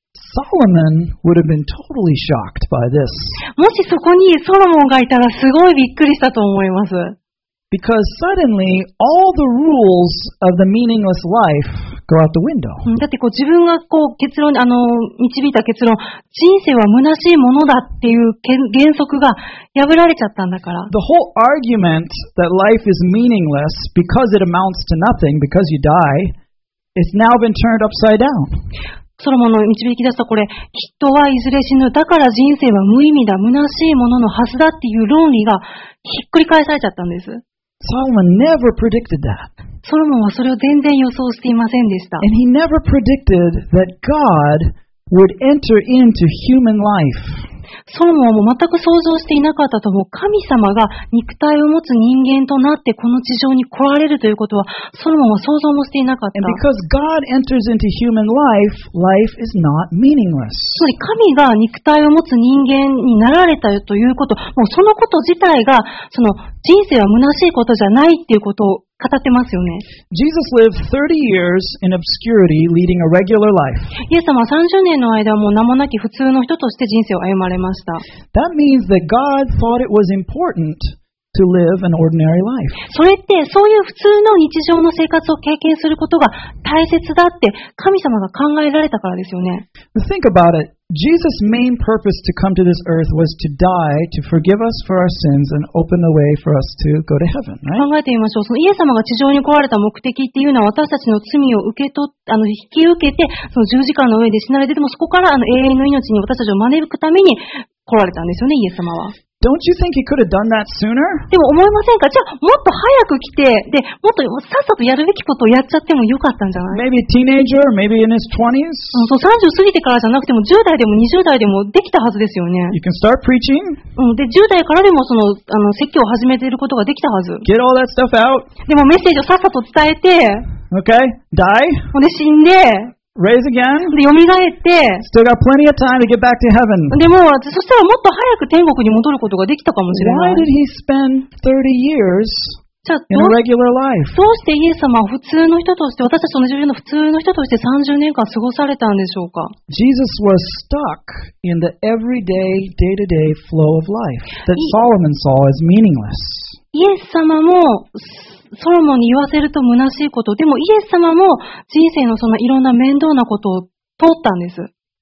Solomon would have been totally shocked by this. もしそこにソロモンがいたらすごいびっくりしたと思います。 Because suddenly, all the rules of the meaningless life go out the window. だって自分が結論、導いた結論、人生は虚しいものだっていう原則が破られちゃったんだから。 The whole argument that life is meaningless because it amounts to nothing, because you die, it's now been turned upside down. ソロモンの導き出したこれ、人はいずれ死ぬ。だから人生は無意味だ、虚しいもののはずだっていう論理がひっくり返されちゃったんです。 Solomon never predicted that. ソロモンはそれを全然予想していませんでした。 And he never predicted that God would enter into human life. ソロモンはもう全く想像していなかったと思う。神様が肉体を持つ人間となってこの地上に来られるということは、ソロモンは想像もしていなかった。 And because God enters into human life, life is not meaningless. つまり神が肉体を持つ人間になられたということ、もうそのこと自体が、その人生は虚しいことじゃないっていうことを語ってますよね。 Jesus lived 30 years in obscurity, leading a regular life. イエス様は30年の間もう名もなき普通の人として人生を歩まれました。 That means that God thought it was important to live an ordinary life. それってそういう普通の日常の生活を経験することが大切だって神様が考えられたからですよね。 Think about it. Jesus' main purpose to come to this earth was to die, to forgive us for our sins, and open the way for us to go to heaven, right? 考えてみましょう。そのイエス様が地上に来られた目的っていうのは私たちの罪を引き受けて、その十字架の上で死なれて、でもそこから永遠の命に私たちを招くために来られたんですよね、イエス様は。 Don't you think he could have done that sooner? でも思いませんか？じゃあもっと早く来て、で、もっとさっさとやるべきことをやっちゃってもよかったんじゃない？ Maybe a teenager, maybe in his 20s. そう、30過ぎてからじゃなくても10代でも20代でもできたはずですよね。 You can start preaching. で、10代からでも説教を始めていることができたはず。 Get all that stuff out. でもメッセージをさっさと伝えて、 Okay? Die. ほんで死んで、 Raise again. で、蘇って、 Still got plenty of time to get back to heaven. でも、そしたらもっと早く天国に戻ることができたかもしれな Why い。 did he spend 30 years じゃあ in a regular life? どうしてイエス様は普通の人として、私たちと同じような普通の人として30年間過ごされたんでしょうか？ Jesus was stuck in the everyday, day-to-day flow of life that Solomon saw as meaningless. イエス様もソロモンに言わせると虚しいこと、でもイエス様も人生のそのいろんな面倒なことを通ったんです。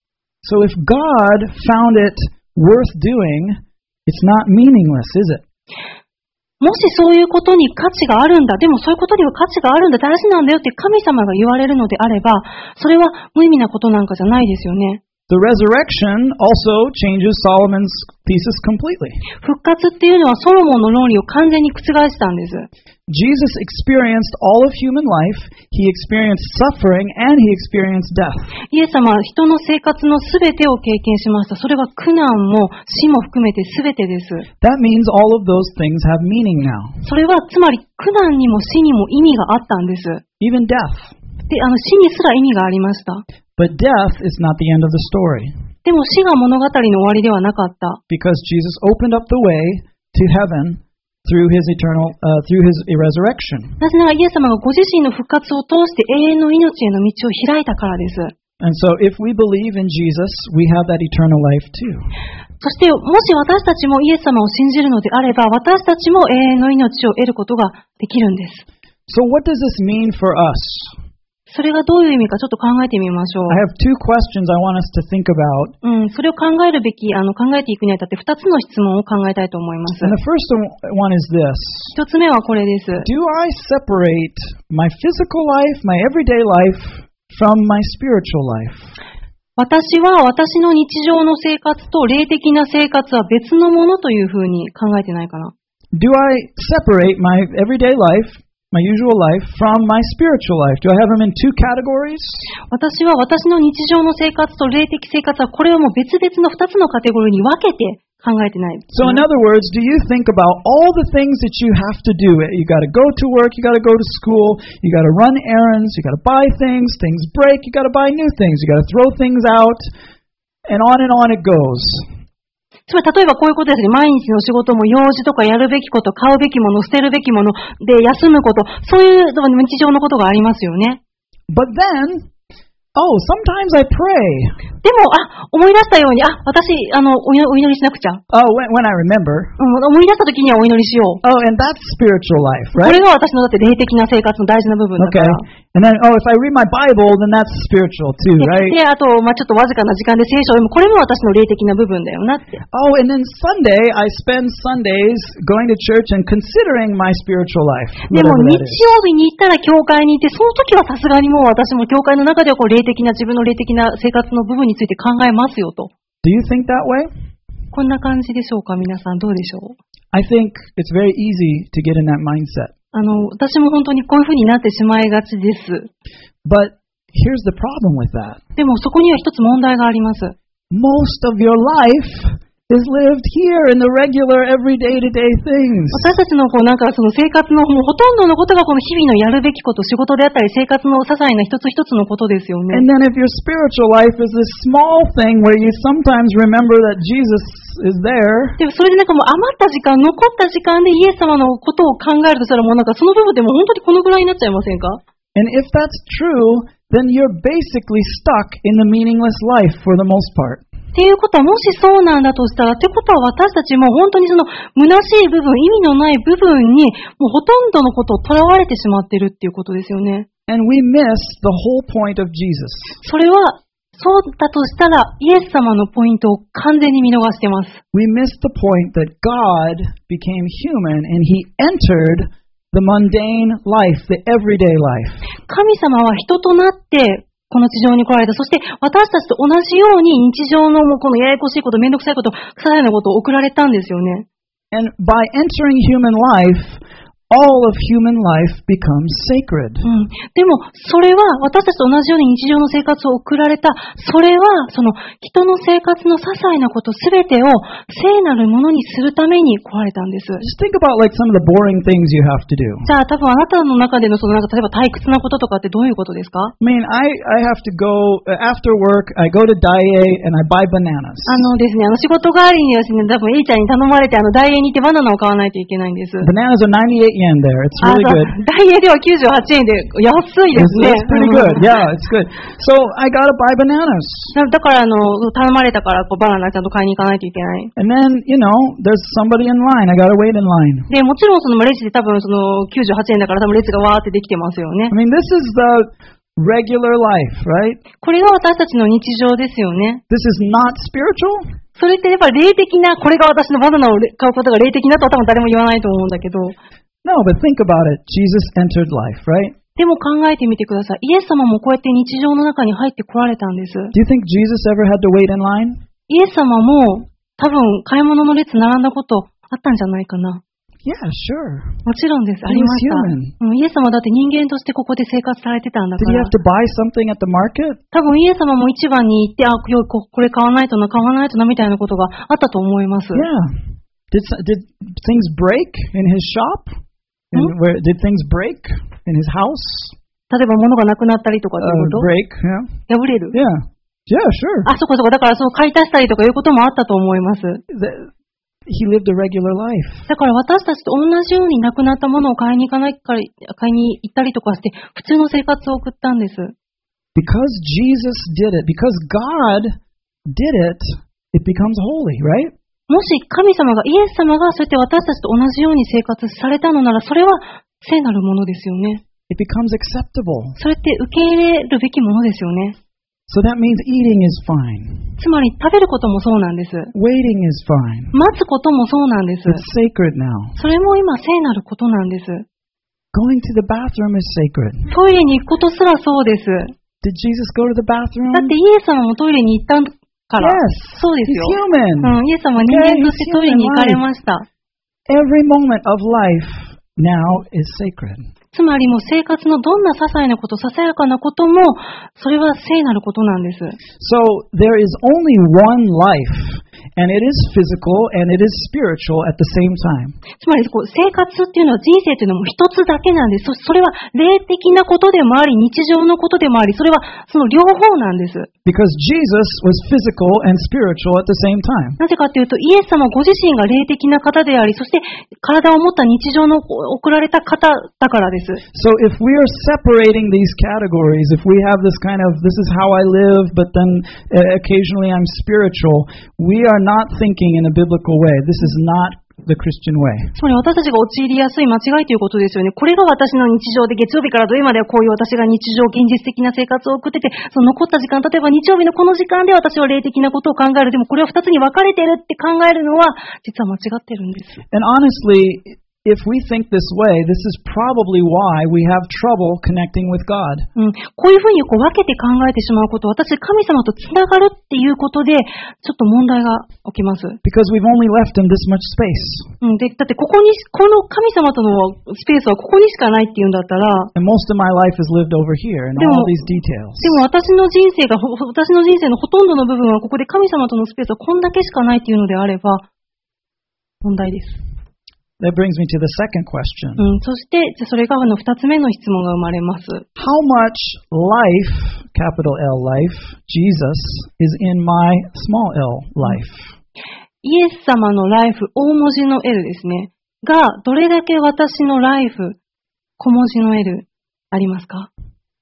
So if God found it worth doing, it's not meaningless, is it? もしそういうことに価値があるんだ、でもそういうことには価値があるんだ、大事なんだよって神様が言われるのであれば、それは無意味なことなんかじゃないですよね。 The resurrection also changes Solomon's thesis completely. 復活っていうのはソロモンの論理を完全に覆したんです。 Jesus experienced all of human life. He experienced suffering and he experienced death. イエス様は人の生活のすべてを経験しました。それは苦難も死も含めてすべてです。 That means all of those things have meaning now. それはつまり苦難にも死にも意味があったんです。 Even death. で、死にすら意味がありました。 But death is not the end of the story. でも死が物語の終わりではなかった。 Because Jesus opened up the way to heaven through his resurrection. なぜならイエス様がご自身の復活を通して永遠の命への道を開いたからです。 And so if we believe in Jesus, we have that eternal life too. そして、もし私たちもイエス様を信じるのであれば、私たちも永遠の命を得ることができるんです。 So what does this mean for us? それがどういう意味かちょっと考えてみましょう。 I have two questions I want us to think about. それを考えるべき、考えていくにあたって2つの質問を考えたいと思います。 And the first one is this. 1つ目はこれです。 Do I separate my physical life, my everyday life, from my spiritual life? 私は私の日常の生活と霊的な生活は別のものというふうに考えてないかな。 Do I separate my everyday life, my usual life, from my spiritual life? Do I have them in two categories? 私は私の日常の生活と霊的生活はこれをもう別々の2つのカテゴリーに分けて考えてない。 So in other words, do you think about all the things that you have to do? You got to go to work, you got to go to school, you got to run errands, you got to buy things, things break, you got to buy new things, you got to throw things out, and on it goes. つまり例えばこういうことですね。毎日の仕事も用事とかやるべきこと、買うべきもの、捨てるべきもので休むこと、そういう日常のことがありますよね。 But then, sometimes I pray. でも、思い出したように、私、お祈りしなくちゃ。 When I remember. 思い出した時にはお祈りしよう。 And that's spiritual life, right? これが私のだって霊的な生活の大事な部分だから。 Okay. And then, if I read my Bible, then that's spiritual too, right? で、あと、ちょっとわずかな時間で聖書を読む。これも私の霊的な部分だよなって。 And then Sunday, I spend Sundays going to church and considering my spiritual life. でも日曜日に行ったら教会に行って、その時はさすがにもう私も教会の中では霊的な、自分の霊的な生活の部分について考えますよと。 Do you think that way? こんな感じでしょうか、皆さん。どうでしょう？ I think it's very easy to get in that mindset. 私も本当にこういう風になってしまいがちです。 But here's the problem with that. でもそこには一つ問題があります。 Most of your life is lived here in the regular everyday to day things. 私たちのその生活のもうほとんどのことがこの日々のやるべきこと、仕事であったり生活の些細な一つ一つのことですよね。 And then if your spiritual life is this small thing where you sometimes remember that Jesus is there. でもそれでもう余った時間、残った時間でイエス様のことを考えるとしたらもうその部分でも本当にこのぐらいになっちゃいませんか？ And if that's true, then you're basically stuck in the meaningless life for the most part. っていうことは、もしそうなんだとしたら、ってことは私たちも本当にその虚しい部分、意味のない部分に、もうほとんどのことを囚われてしまっているっていうことですよね。 And we miss the whole point of Jesus. それは、そうだとしたら、イエス様のポイントを完全に見逃してます。 We miss the point that God became human and He entered the mundane life, the everyday life. 神様は人となって、この地上に来られた。そして私たちと同じように日常のこのややこしいこと、めんどくさいこと、些細なことを送られたんですよね。 And by entering human life, all of human life becomes sacred. でも、それは私たちと同じように日常の生活を送られた。それは、その人の生活の些細なことすべてを聖なるものにするために来られたんです。 Just think about like some of the boring things you have to do. じゃあ、多分あなたの中での例えば退屈なこととかってどういうことですか？ I mean, I have to go, after work, I go to Daiei and I buy bananas. ですね、仕事帰りにですね、多分 A ちゃんに頼まれて、ダイエーに行ってバナナを買わないといけないんです。 Bananas are 98 yen there. It's really good. ダイエーでは98円で安いですね。 It's pretty good. Yeah, it's good. So I gotta buy bananas. だから頼まれたからバナナちゃんと買いに行かないといけない。 And then, there's somebody in line. I gotta wait in line. で、もちろんレジで多分98円だから多分列がわーってできてますよね。 I mean, this is the regular life, right? これが私たちの日常ですよね。 This is not spiritual? それってやっぱり霊的な、これが私のバナナを買うことが霊的なとは多分誰も言わないと思うんだけど。 No, but think about it. Jesus entered life, right? でも考えてみてください。イエス様もこうやって日常の中に入ってこられたんです。 Do you think Jesus ever had to wait in line? イエス様も多分買い物の列並んだことあったんじゃないかな。 Yeah, sure. もちろんです。ありました。イエス様だって人間としてここで生活されてたんだから。 Did he have to buy something at the market? 多分イエス様も市場に行って、これ買わないとな、買わないとなみたいなことがあったと思います。 Yeah. Did things break in his shop? Did things break in his house? 例えば物がなくなったりとかってこと？ break, yeah. 破れる？ Yeah. Yeah, sure. そこそこ。だから買い足したりとかいうこともあったと思います。 He lived a regular life. だから私たちと同じようになくなったものを買いに行ったりとかして、普通の生活を送ったんです。 Because Jesus did it, because God did it, it becomes holy, right? もし神様が、イエス様がそうやって私たちと同じように生活されたのなら、それは聖なるものですよね。 It becomes acceptable. それって受け入れるべきものですよね。 So that means eating is fine. つまり食べることもそうなんです。 Waiting is fine. 待つこともそうなんです。 It's sacred now. それも今聖なることなんです。 Going to the bathroom is sacred. トイレに行くことすらそうです。 Did Jesus go to the bathroom? だってイエス様もトイレに行ったから。 Yes. そうです He's よ。 human. イエス様は人間としてトイレに行かれました。 Every moment of life now is sacred. つまりもう生活のどんな些細なこと、ささやかなことも、それは聖なることなんです。 So there is only one life, and it is physical and it is spiritual at the same time. つまりこう生活っていうのは、人生っていうのも一つだけなんです。それは霊的なことでもあり、日常のことでもあり、それはその両方なんです。 Because Jesus was physical and spiritual at the same time. なぜかというと、イエス様ご自身が霊的な方であり、そして体を持った日常の送られた方だからです。 So if we are separating these categories, if we have this kind of, this is how I live, but then occasionally I'm spiritual, we are not thinking in a biblical way. This is not the Christian way. つまり私たちが陥りやすい間違いということですよね。これが私の日常で、月曜日から土曜日まではこういう私が日常、現実的な生活を送ってて、その残った時間、例えば日曜日のこの時間で私は霊的なことを考える。でもこれは二つに分かれてるって考えるのは、実は間違ってるんです。 And honestly, if we think this way, this is probably why we have trouble connecting with God. こういうふうに分けて考えてしまうこと、私、神様とつながるっていうことで、ちょっと問題が起きます。 Because we've only left him this much space. だってこの神様とのスペースはここにしかないっていうんだったら、 And most of my life is lived over here in all these details. でも私の人生のほとんどの部分はここで神様とのスペースはこんだけしかないっていうのであれば、問題です。 That brings me to the second question. そして、それが二つ目の質問が生まれます。 How much life, capital L life, Jesus is in my small l life? イエス様のライフ、大文字の L ですね。が、どれだけ私のライフ、小文字の L ありますか？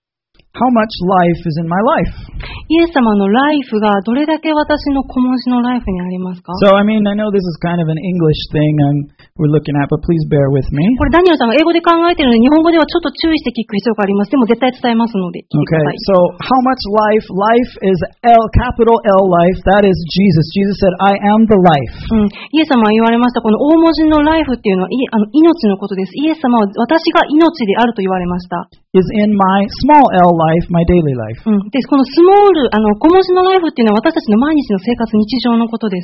How much life is in my life? イエス様のライフがどれだけ私の小文字のライフにありますか？ So, I know this is kind of an English thing we're looking at, but please bear with me. これダニエルさんが英語で考えているので、日本語ではちょっと注意して聞く必要があります。でも絶対伝えますので、聞いてください。 Okay, so how much life? Life is capital L life. That is Jesus. Jesus said, I am the life. イエス様は言われました。この大文字のライフっていうのは、命のことです。イエス様は私が命であると言われました。 Is in my small l life, my daily life. で、このスモール、小文字のライフっていうのは私たちの毎日の生活、日常のことです。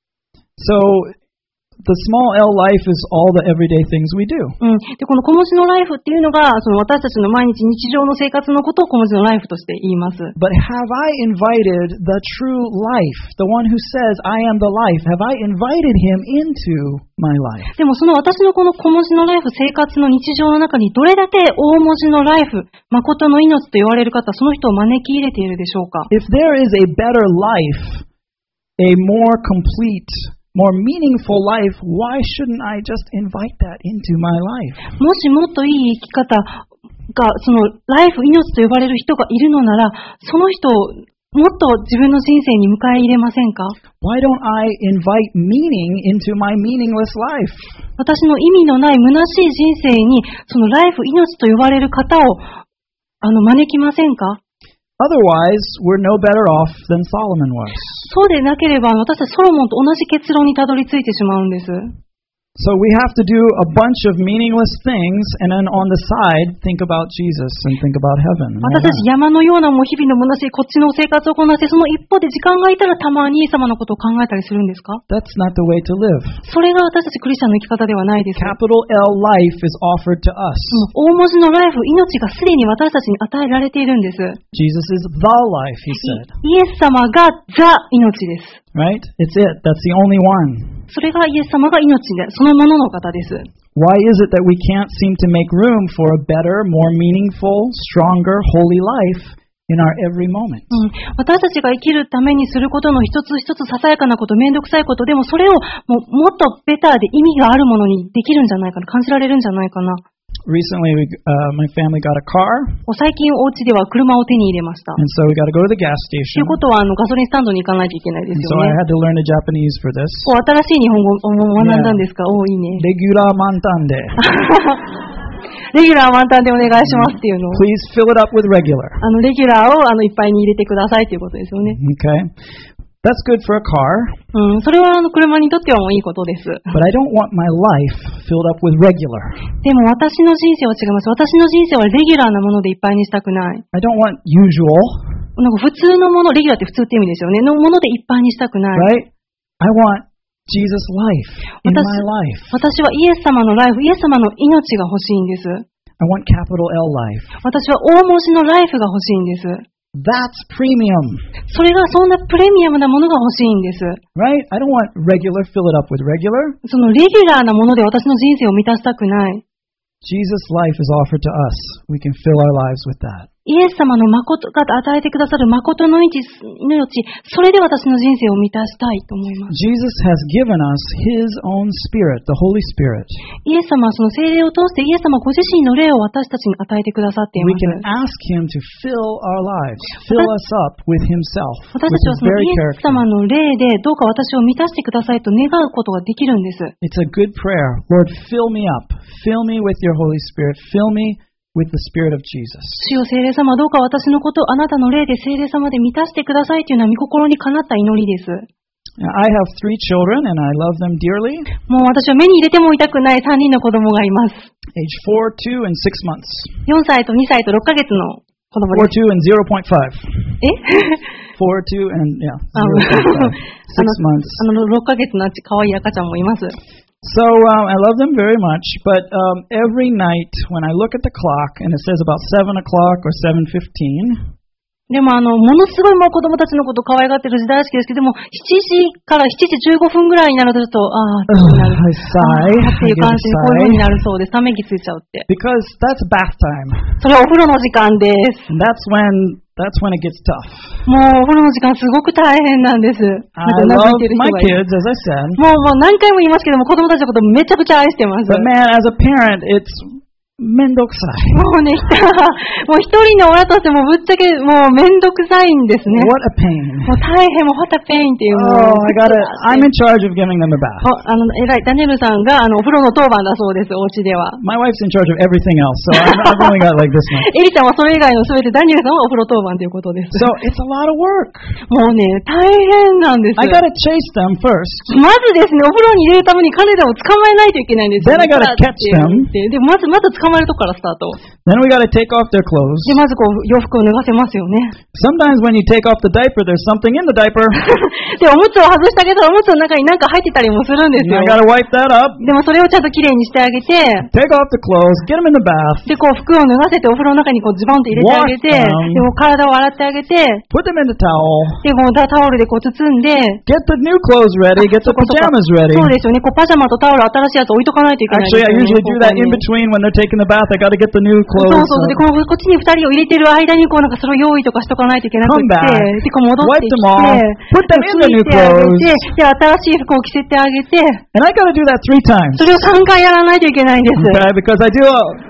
So, the small l life is all the everyday things we do. で、この小文字のライフっていうのが、その私たちの毎日日常の生活のことを小文字のライフとして言います。 But have I invited the true life, the one who says, I am the life, have I invited him into my life? でもその私のこの小文字のライフ、生活の日常の中にどれだけ大文字のライフ、誠の命と言われる方、その人を招き入れているでしょうか？ If there is a better life, a more complete, more meaningful life, why shouldn't I just invite that into my life? もしもっといい生き方が、そのライフ、命と呼ばれる人がいるのなら、その人をもっと自分の人生に迎え入れませんか？ Why don't I invite meaning into my meaningless life? 私の意味のない虚しい人生に、そのライフ、命と呼ばれる方を招きませんか？ Otherwise, we're no better off than Solomon was. そうでなければ、私たちソロモンと同じ結論にたどり着いてしまうんです。 So we have to do a bunch of meaningless things, and then on the side, think about Jesus and think about heaven. 私たち山のようなもう日々の虚しいこっちの生活をこなして、その一方で時間がいたらたまにイエス様のことを考えたりするんですか？ That's not the way to live. それが私たちクリスチャンの生き方ではないです。 Capital L life is offered to us. 大文字のライフ、命がすでに私たちに与えられているんです。 Jesus is the life, he said. イエス様がザ・命です。 Right? It's it. That's the only one. それがイエス様が命で、そのものの方です。 Why is it that we can't seem to make room for a better, more meaningful, stronger, holy life in our every moment? 私たちが生きるためにすることの一つ一つささやかなこと、めんどくさいこと、でもそれをもっとベターで意味があるものにできるんじゃないかな、感じられるんじゃないかな。 recently my family got a car, 最近お家では車を手に入れました。 and so we got to go to the gas とい station. うことは、ガソリンスタンドに行かないといけないで And す so よ I ね。 had to learn the Japanese for this. 新しい日本語を学んだんですか？おー、いいね。 レギュラー満タンで。 レギュラー満タンでお願いしますっていうのを。 Please fill it up with regular. レギュラーをいっぱいに入れてくださいということですよね。 Okay? That's good for a car, それは車にとってはもういいことです。 but I don't want my life filled up with regular. でも私の人生は違います。私の人生はレギュラーなものでいっぱいにしたくない。 I don't want usual, なんか普通のもの、レギュラーって普通って意味ですよね。のものでいっぱいにしたくない。 right? I want Jesus' life in my life. 私はイエス様のライフ、イエス様の命が欲しいんです。 I want capital L life. 私は大文字のライフが欲しいんです。 That's premium, それがそんなプレミアムなものが欲しいんです。 right? I don't want regular, fill it up with regular. そのレギュラーなもので私の人生を満たしたくない。 Jesus' life is offered to us. We can fill our lives with that. イエス様の誠が与えてくださる誠の命、それで私の人生を満たしたいと思います。 Jesus has given us His own Spirit, the Holy Spirit. イエス様はその聖霊を通してイエス様ご自身の霊を私たちに与えてくださってい We ま can す。 ask Him to fill our lives, fill us up with Himself, 私 with たちは His その very イエス character. 様の霊でどうか私を満たしてくださいと願うことができるんです。 It's a good prayer. Lord, fill me up. Fill me with your Holy Spirit. Fill me with the Spirit of Jesus. 主よ聖霊様どうか私のことをあなたの霊で聖霊様で満たしてくださいというのは御心にかなった祈りです。 Now, I have 3 children and I love them dearly. もう私は目に入れても痛くない3人の子供がいます。 Age 4, 2, and 6 months. 4歳と2歳と6ヶ月の子供 4, です。 2, and 0.5. 4, 2, and 0.5. 6 months. 6ヶ月の可愛い赤ちゃんもいます。 So I love them very much, but every night when I look at the clock and it says about 7 o'clock or 7:15, でもものすごいもう子供たちのこと可愛がってる時代好きですけど、でも7時から7時15分ぐらいになるとちょっと、ってなる。 I sigh. っていう感じでこういう風になるそうです。ため息ついちゃうって。 Because that's bath time. それはお風呂の時間です。 And that's when it gets tough. もうお風呂の時間すごく大変なんです。 I なんか love うなずいてる人 my がいる。 kids, as I said. もう何回も言いますけども、子供たちのことめちゃくちゃ愛してます。 But man, as a parent, it's めんどくさい。 もうね、もう一人の親としてもぶっちゃけもうめんどくさいんですね。 What a pain. もう大変、もうwhat a painっていう。 Oh, I'm in charge of giving them a bath. 偉い、ダニエルさんがお風呂の当番だそうです、お家では。 My wife's in charge of everything else, so I've only got like this much. エリちゃんはそれ以外のすべて、ダニエルさんはお風呂当番ということです。 So it's a lot of work. もうね、大変なんです。 I gotta chase them first. まずですね、お風呂に入れるために彼らを捕まえないといけないんですよ。 Then I gotta catch them. で、まず捕まえるとこからスタート。 Then we gotta take off their clothes. で、まずこう、洋服を脱がせますよね。 Sometimes when you take off the diaper, there's something in the diaper. で、おむつを外してあげたらおむつの中に何か入ってたりもするんですよ。 I gotta wipe that up. でもそれをちゃんときれいにしてあげて、 Take off the clothes, get them in the bath, で、こう服を脱がせてお風呂の中にこうズボンと入れてあげて、 Wash them. でも体を洗ってあげて、 put them in the towel, で、こうタオルでこう包んで、 get the new clothes ready, get the pajamas ready. そうですよね。こうパジャマとタオル新しいやつ置いとかないといけないんで Actually, すよ I ね。 usually do that in between when they're taking the bath. I gotta get the new そう clothes. そう。で、こっちに二人を入れてる間にこうなんかそれを用意とかしとかないといけなく Come て、 back. で、こう戻ってき Wipe them off. て、 Put them in the new 拭いてあげ clothes. て、で、新しい服を着せてあげて、 And I gotta do that 3 times. それを3回やらないといけないんです。 Okay, because I do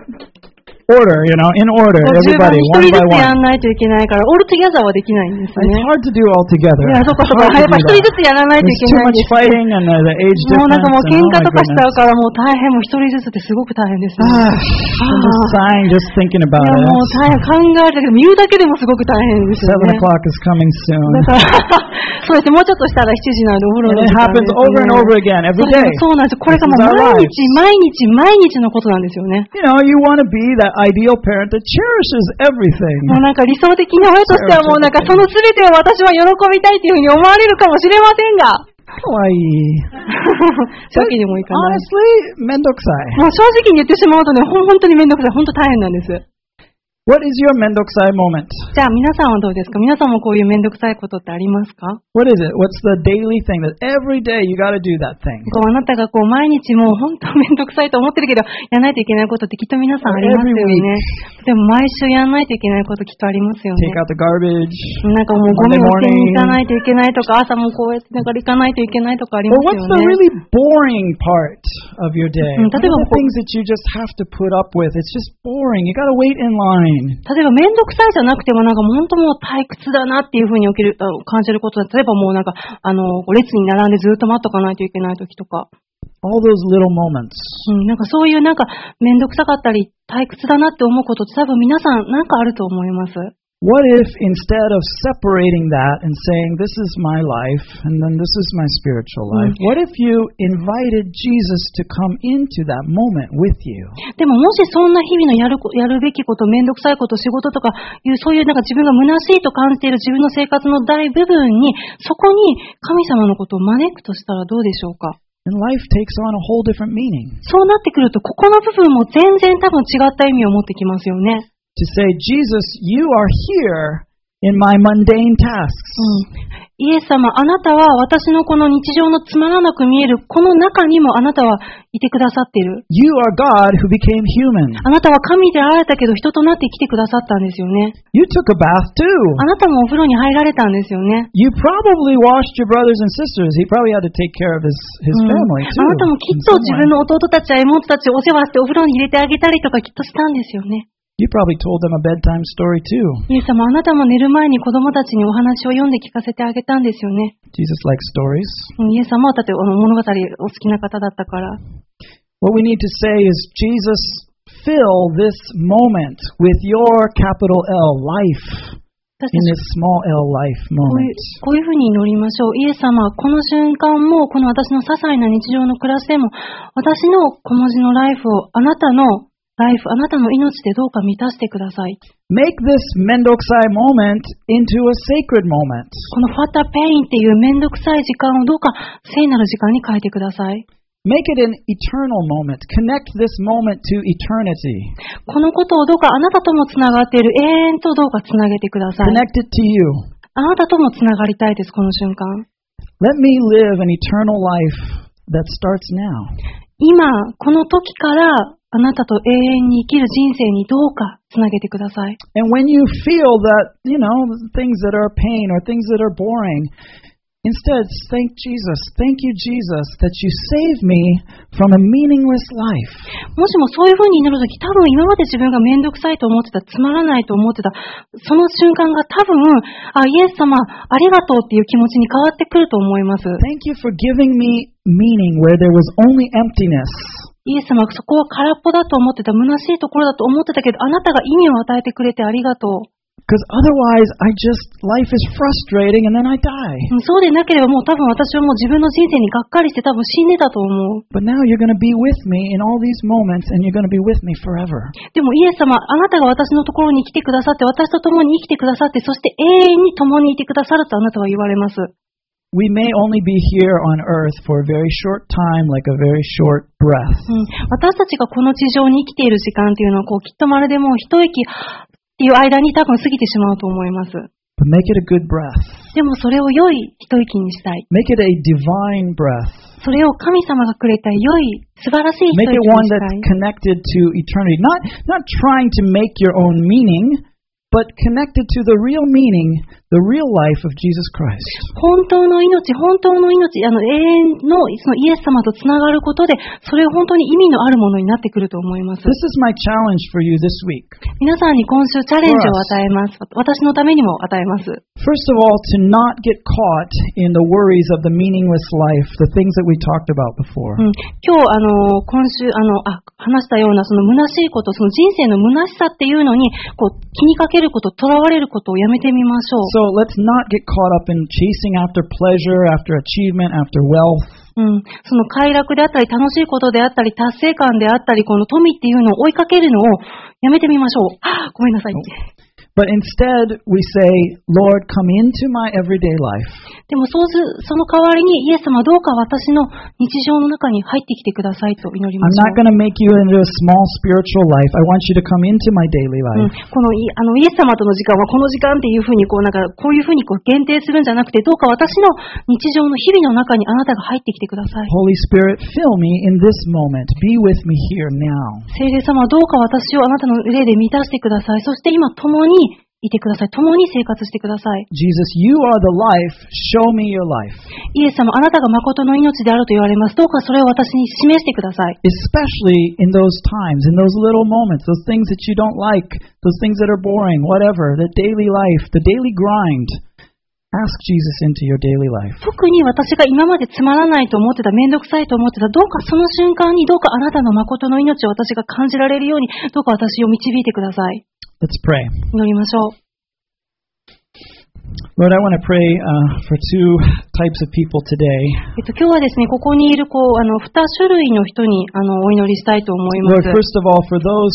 order, in order, 順番 everybody, に一 one 人ず by つや one. らないといけないから、オールトゥギャザーはできないんです It's ね。 hard to do all together. いや、そっかそっか。 Hard やっ to ぱ do 一人 that. ずつやらないとい There's け too ないん much です。 fighting and the age もうなん difference. かもう And 喧 oh 嘩 my とかしちゃ goodness. うからもう大変、もう一人ずつってすごく大変ですね。 I'm just sighing just thinking い about や it. もう大変考えるだけでも見るだけでもすごく大変ですよ 7 ね。 o'clock is coming soon. だからそうですね、もうちょっとしたら7時なのでお風呂 And の it 時間です happens over and over again, every ね。 day. そうなんです。これがもう毎日毎日のことなんですよね。 You know, you want to be that ideal parent that cherishes everything. もうなんか理想的な親としてはもうなんかその全てを私は喜びたいというふうに思われるかもしれませんが。そういうわけにもいかない。 Honestly, めんどくさい。 もう正直に言ってしまうとね、本当にめんどくさい。本当大変なんです。 What is your めんどくさい moment? じゃあ皆さんはどうですか？皆さんもこういうめんどくさいことってありますか？ What is it? What's the daily thing that every day you got to do that thing? こうあなたがこう毎日もう本当めんどくさいと思ってるけど、やらないといけないことってきっと皆さんありますよね。でも毎週やらないといけないこときっとありますよね。 Take out the garbage. なんかもうゴミを捨てに行かないといけないとか、朝もこうやってなんか行かないといけないとかありま Or す what's よ the ね。 really boring part of your day? What are 例えば the things that you just have to put up with? It's just boring. You got to wait in line. 例えばめんどくさいじゃなくてもなんかもう本当もう退屈だなっていうふうに感じることだ。例えばもうなんか列に並んでずっと待っとかないといけない時とか。 All those little moments. なんかそういうなんかめんどくさかったり退屈だなって思うことって多分皆さんなんかあると思います。 What if instead of separating that and saying, this is my life and then this is my spiritual life, what if you invited Jesus to come into that moment with you? でももしそんな日々のやるべきこと、めんどくさいこと、仕事とかいうそういうなんか自分が虚しいと感じている自分の生活の大部分に、そこに神様のことを招くとしたらどうでしょうか？ And life takes on a whole different meaning. そうなってくると、ここの部分も全然多分違った意味を持ってきますよね。 To say, Jesus, you are here in my mundane tasks. イエス様、あなたは私のこの日常のつまらなく見えるこの中にもあなたはいてくださっている。 You are God who became human. あなたは神であられたけど人となって来てくださったんですよね。 You took a bath too. あなたもお風呂に入られたんですよね。 You probably washed your brothers and sisters. He probably had to take care of his family あ too. なたもきっと自分の弟たちや妹たちをお世話してお風呂に入れてあげたりとかきっとしたんですよね。 You probably told them a bedtime story too. イエス様、あなたも寝る前に子供たちにお話を読んで聞かせてあげたんですよね。 Jesus likes stories. イエス様はだって物語お好きな方だったから。 What we need to say is, Jesus, fill this moment with your capital L, life, in this small L life moment. こういうふうに祈りましょう。イエス様、この瞬間も、この私の些細な日常の暮らしでも、私の小文字のライフをあなたのライフ、あなたの命でどうか満たしてください。 Make this めんどくさい moment into a sacred moment. このファタペインっていうめんどくさい時間をどうか聖なる時間に変えてください。 Make it an eternal moment. Connect this moment to eternity. このことをどうかあなたともつながっている永遠とどうかつなげてください。 Connect it to you. あなたともつながりたいです、この瞬間。 Let me live an eternal life that starts now. 今、この時からあなたと永遠に生きる人生にどうかつなげてください。 And when you feel that, things that are pain or things that are boring, instead, thank Jesus. Thank you, Jesus, that you saved me from a meaningless life. もしもそういうふうに祈るとき、多分今まで自分がめんどくさいと思ってた、つまらないと思ってた、その瞬間が多分、イエス様、ありがとうっていう気持ちに変わってくると思います。 Thank you for giving me meaning where there was only emptiness. イエス様、そこは空っぽだと思ってた、虚しいところだと思ってたけど、あなたが意味を与えてくれてありがとう。 Because otherwise, life is frustrating and then I die. そうでなければもう多分私はもう自分の人生にがっかりして多分死んでたと思う。 But now you're going to be with me in all these moments and you're going to be with me forever. でもイエス様、あなたが私のところに来てくださって、私と共に生きてくださって、そして永遠に共にいてくださるとあなたは言われます。 We may only be here on earth for a very short time, like a very short breath. 私たちがこの地上に生きている時間っていうのはきっとまるでもう一息っていう間に多分過ぎてしまうと思います。 But make it a good breath. でもそれを良い一息にしたい。 Make it a divine breath. それを神様がくれた良い素晴らしい一息 Make に it one した that's い。 connected to eternity. Not trying to make your own meaning, but connected to the real meaning, the real life of Jesus Christ. 本当の命、永遠のそのイエス様とつながることで、それを本当に意味のあるものになってくると思います。 This is my challenge for you this week. 皆さんに今週チャレンジを与えます。私のためにも与えます。 First of all, to not get caught in the worries of the meaningless life, the things that we talked about before. 今週話したようなその虚しいこと、その人生の虚しさっていうのに気にかけること、とらわれることをやめてみましょう。 So let's not get caught up in chasing after pleasure, after achievement, after wealth. その快楽であったり、楽しいことであったり、達成感であったり、この富っていうのを追いかけるのをやめてみましょう。ごめんなさい。 But instead, we say, Lord, come into my everyday life. でもその代わりにイエス様どうか私の日常の中に入ってきてくださいと祈りま I'm しょ not going to make you into a small spiritual life. I want you to come into my daily う。 life. このイエス様との時間はこの時間っていうふうにこういうふうに限定するんじゃなくて、どうか私の日常の日々の中にあなたが入ってきてください。 Holy Spirit, fill me in this moment. Be with me here now. 聖霊様どうか私をあなたの霊で満たしてください。そして今共にいてください。共に生活してください。 Jesus, you are the life. Show me your life. イエス様、あなたが誠の命であると言われます。どうかそれを私に示してください。 Especially in those times, in those little moments, those things that you don't like, those things that are boring, whatever, the daily life, the daily grind. Ask Jesus into your daily life. 特に私が今までつまらないと思ってた、めんどくさいと思ってた、どうかその瞬間にどうかあなたの誠の命を私が感じられるように、どうか私を導いてください。 Let's pray. 祈りましょう。 Lord, I want to pray for two types of people today. 今日はですね、ここにいる2種類の人にお祈りしたいと思いま Lord, す。 first of all, for those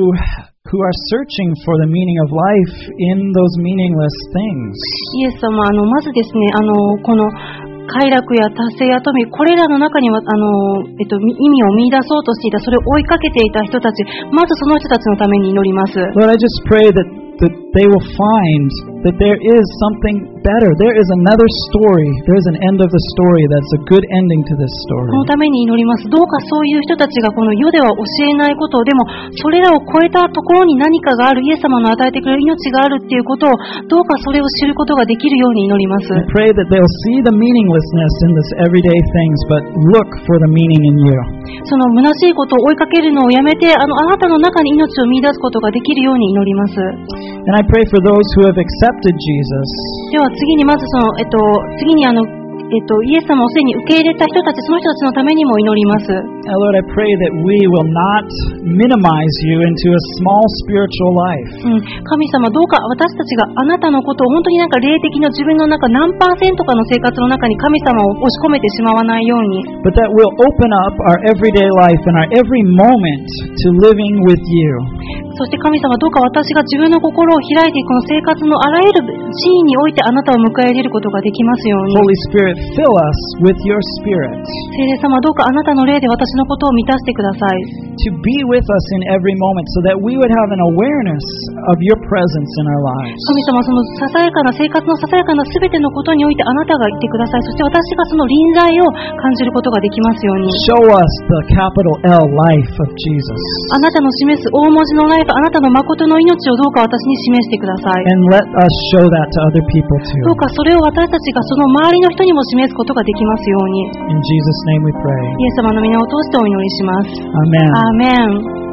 who are searching for the meaning of life in those meaningless things. イエス様、まずですね、この快楽や達成や富、これらの中には意味を見出そうとしていた、それを追いかけていた人たち、まずその人たちのために祈ります。 Lord, I just pray that they will find that there is something better. There is another story. There is an end of the story that's a good ending to this story. このために祈ります。どうかそういう人たちがこの世では教えないことを、でもそれらを超えたところに何かがある、イエス様の与えてくれる命があるっていうことを、どうかそれを知ることができるように祈ります。 I pray that they'll see the meaninglessness in this everyday things, but look for the meaning in you. その虚しいことを追いかけるのをやめて、あなたの中に命を見出すことができるように祈ります。 And I pray for those who have accepted Jesus. では次にまず次にイエス様をすでに受け入れた人たち、その人たちのためにも祈ります。 Lord, I pray that we will not minimize you into a small spiritual life. 神様どうか私たちがあなたのことを本当に霊的な自分の中何%かの生活の中に神様を押し込めてしまわないように。 But that we'll open up our everyday life and our every moment to living with you. そして神様どうか私が自分の心を開いてこの生活のあらゆるシーンにおいてあなたを迎え入れることができますように。 Holy Spirit, fill us with your Spirit 聖霊様どうかあなたの霊で私のことを満たしてください。 to be with us in every moment so that we would have an awareness of your presence in our lives. 神様そのささやかな生活のささやかなすべてのことにおいてあなたがいてください。そして私がその臨在を感じることができますように。 Show us the capital L life of Jesus. あなたの示す大文字のライフ、あなたの誠の命をどうか私に示してください。 And let us show that to other people どう too. かそれを私たちがその周りの人にも示すことができますように。 In Jesus' name we pray. イエス様の皆を通してお祈りします。 Amen. アーメン。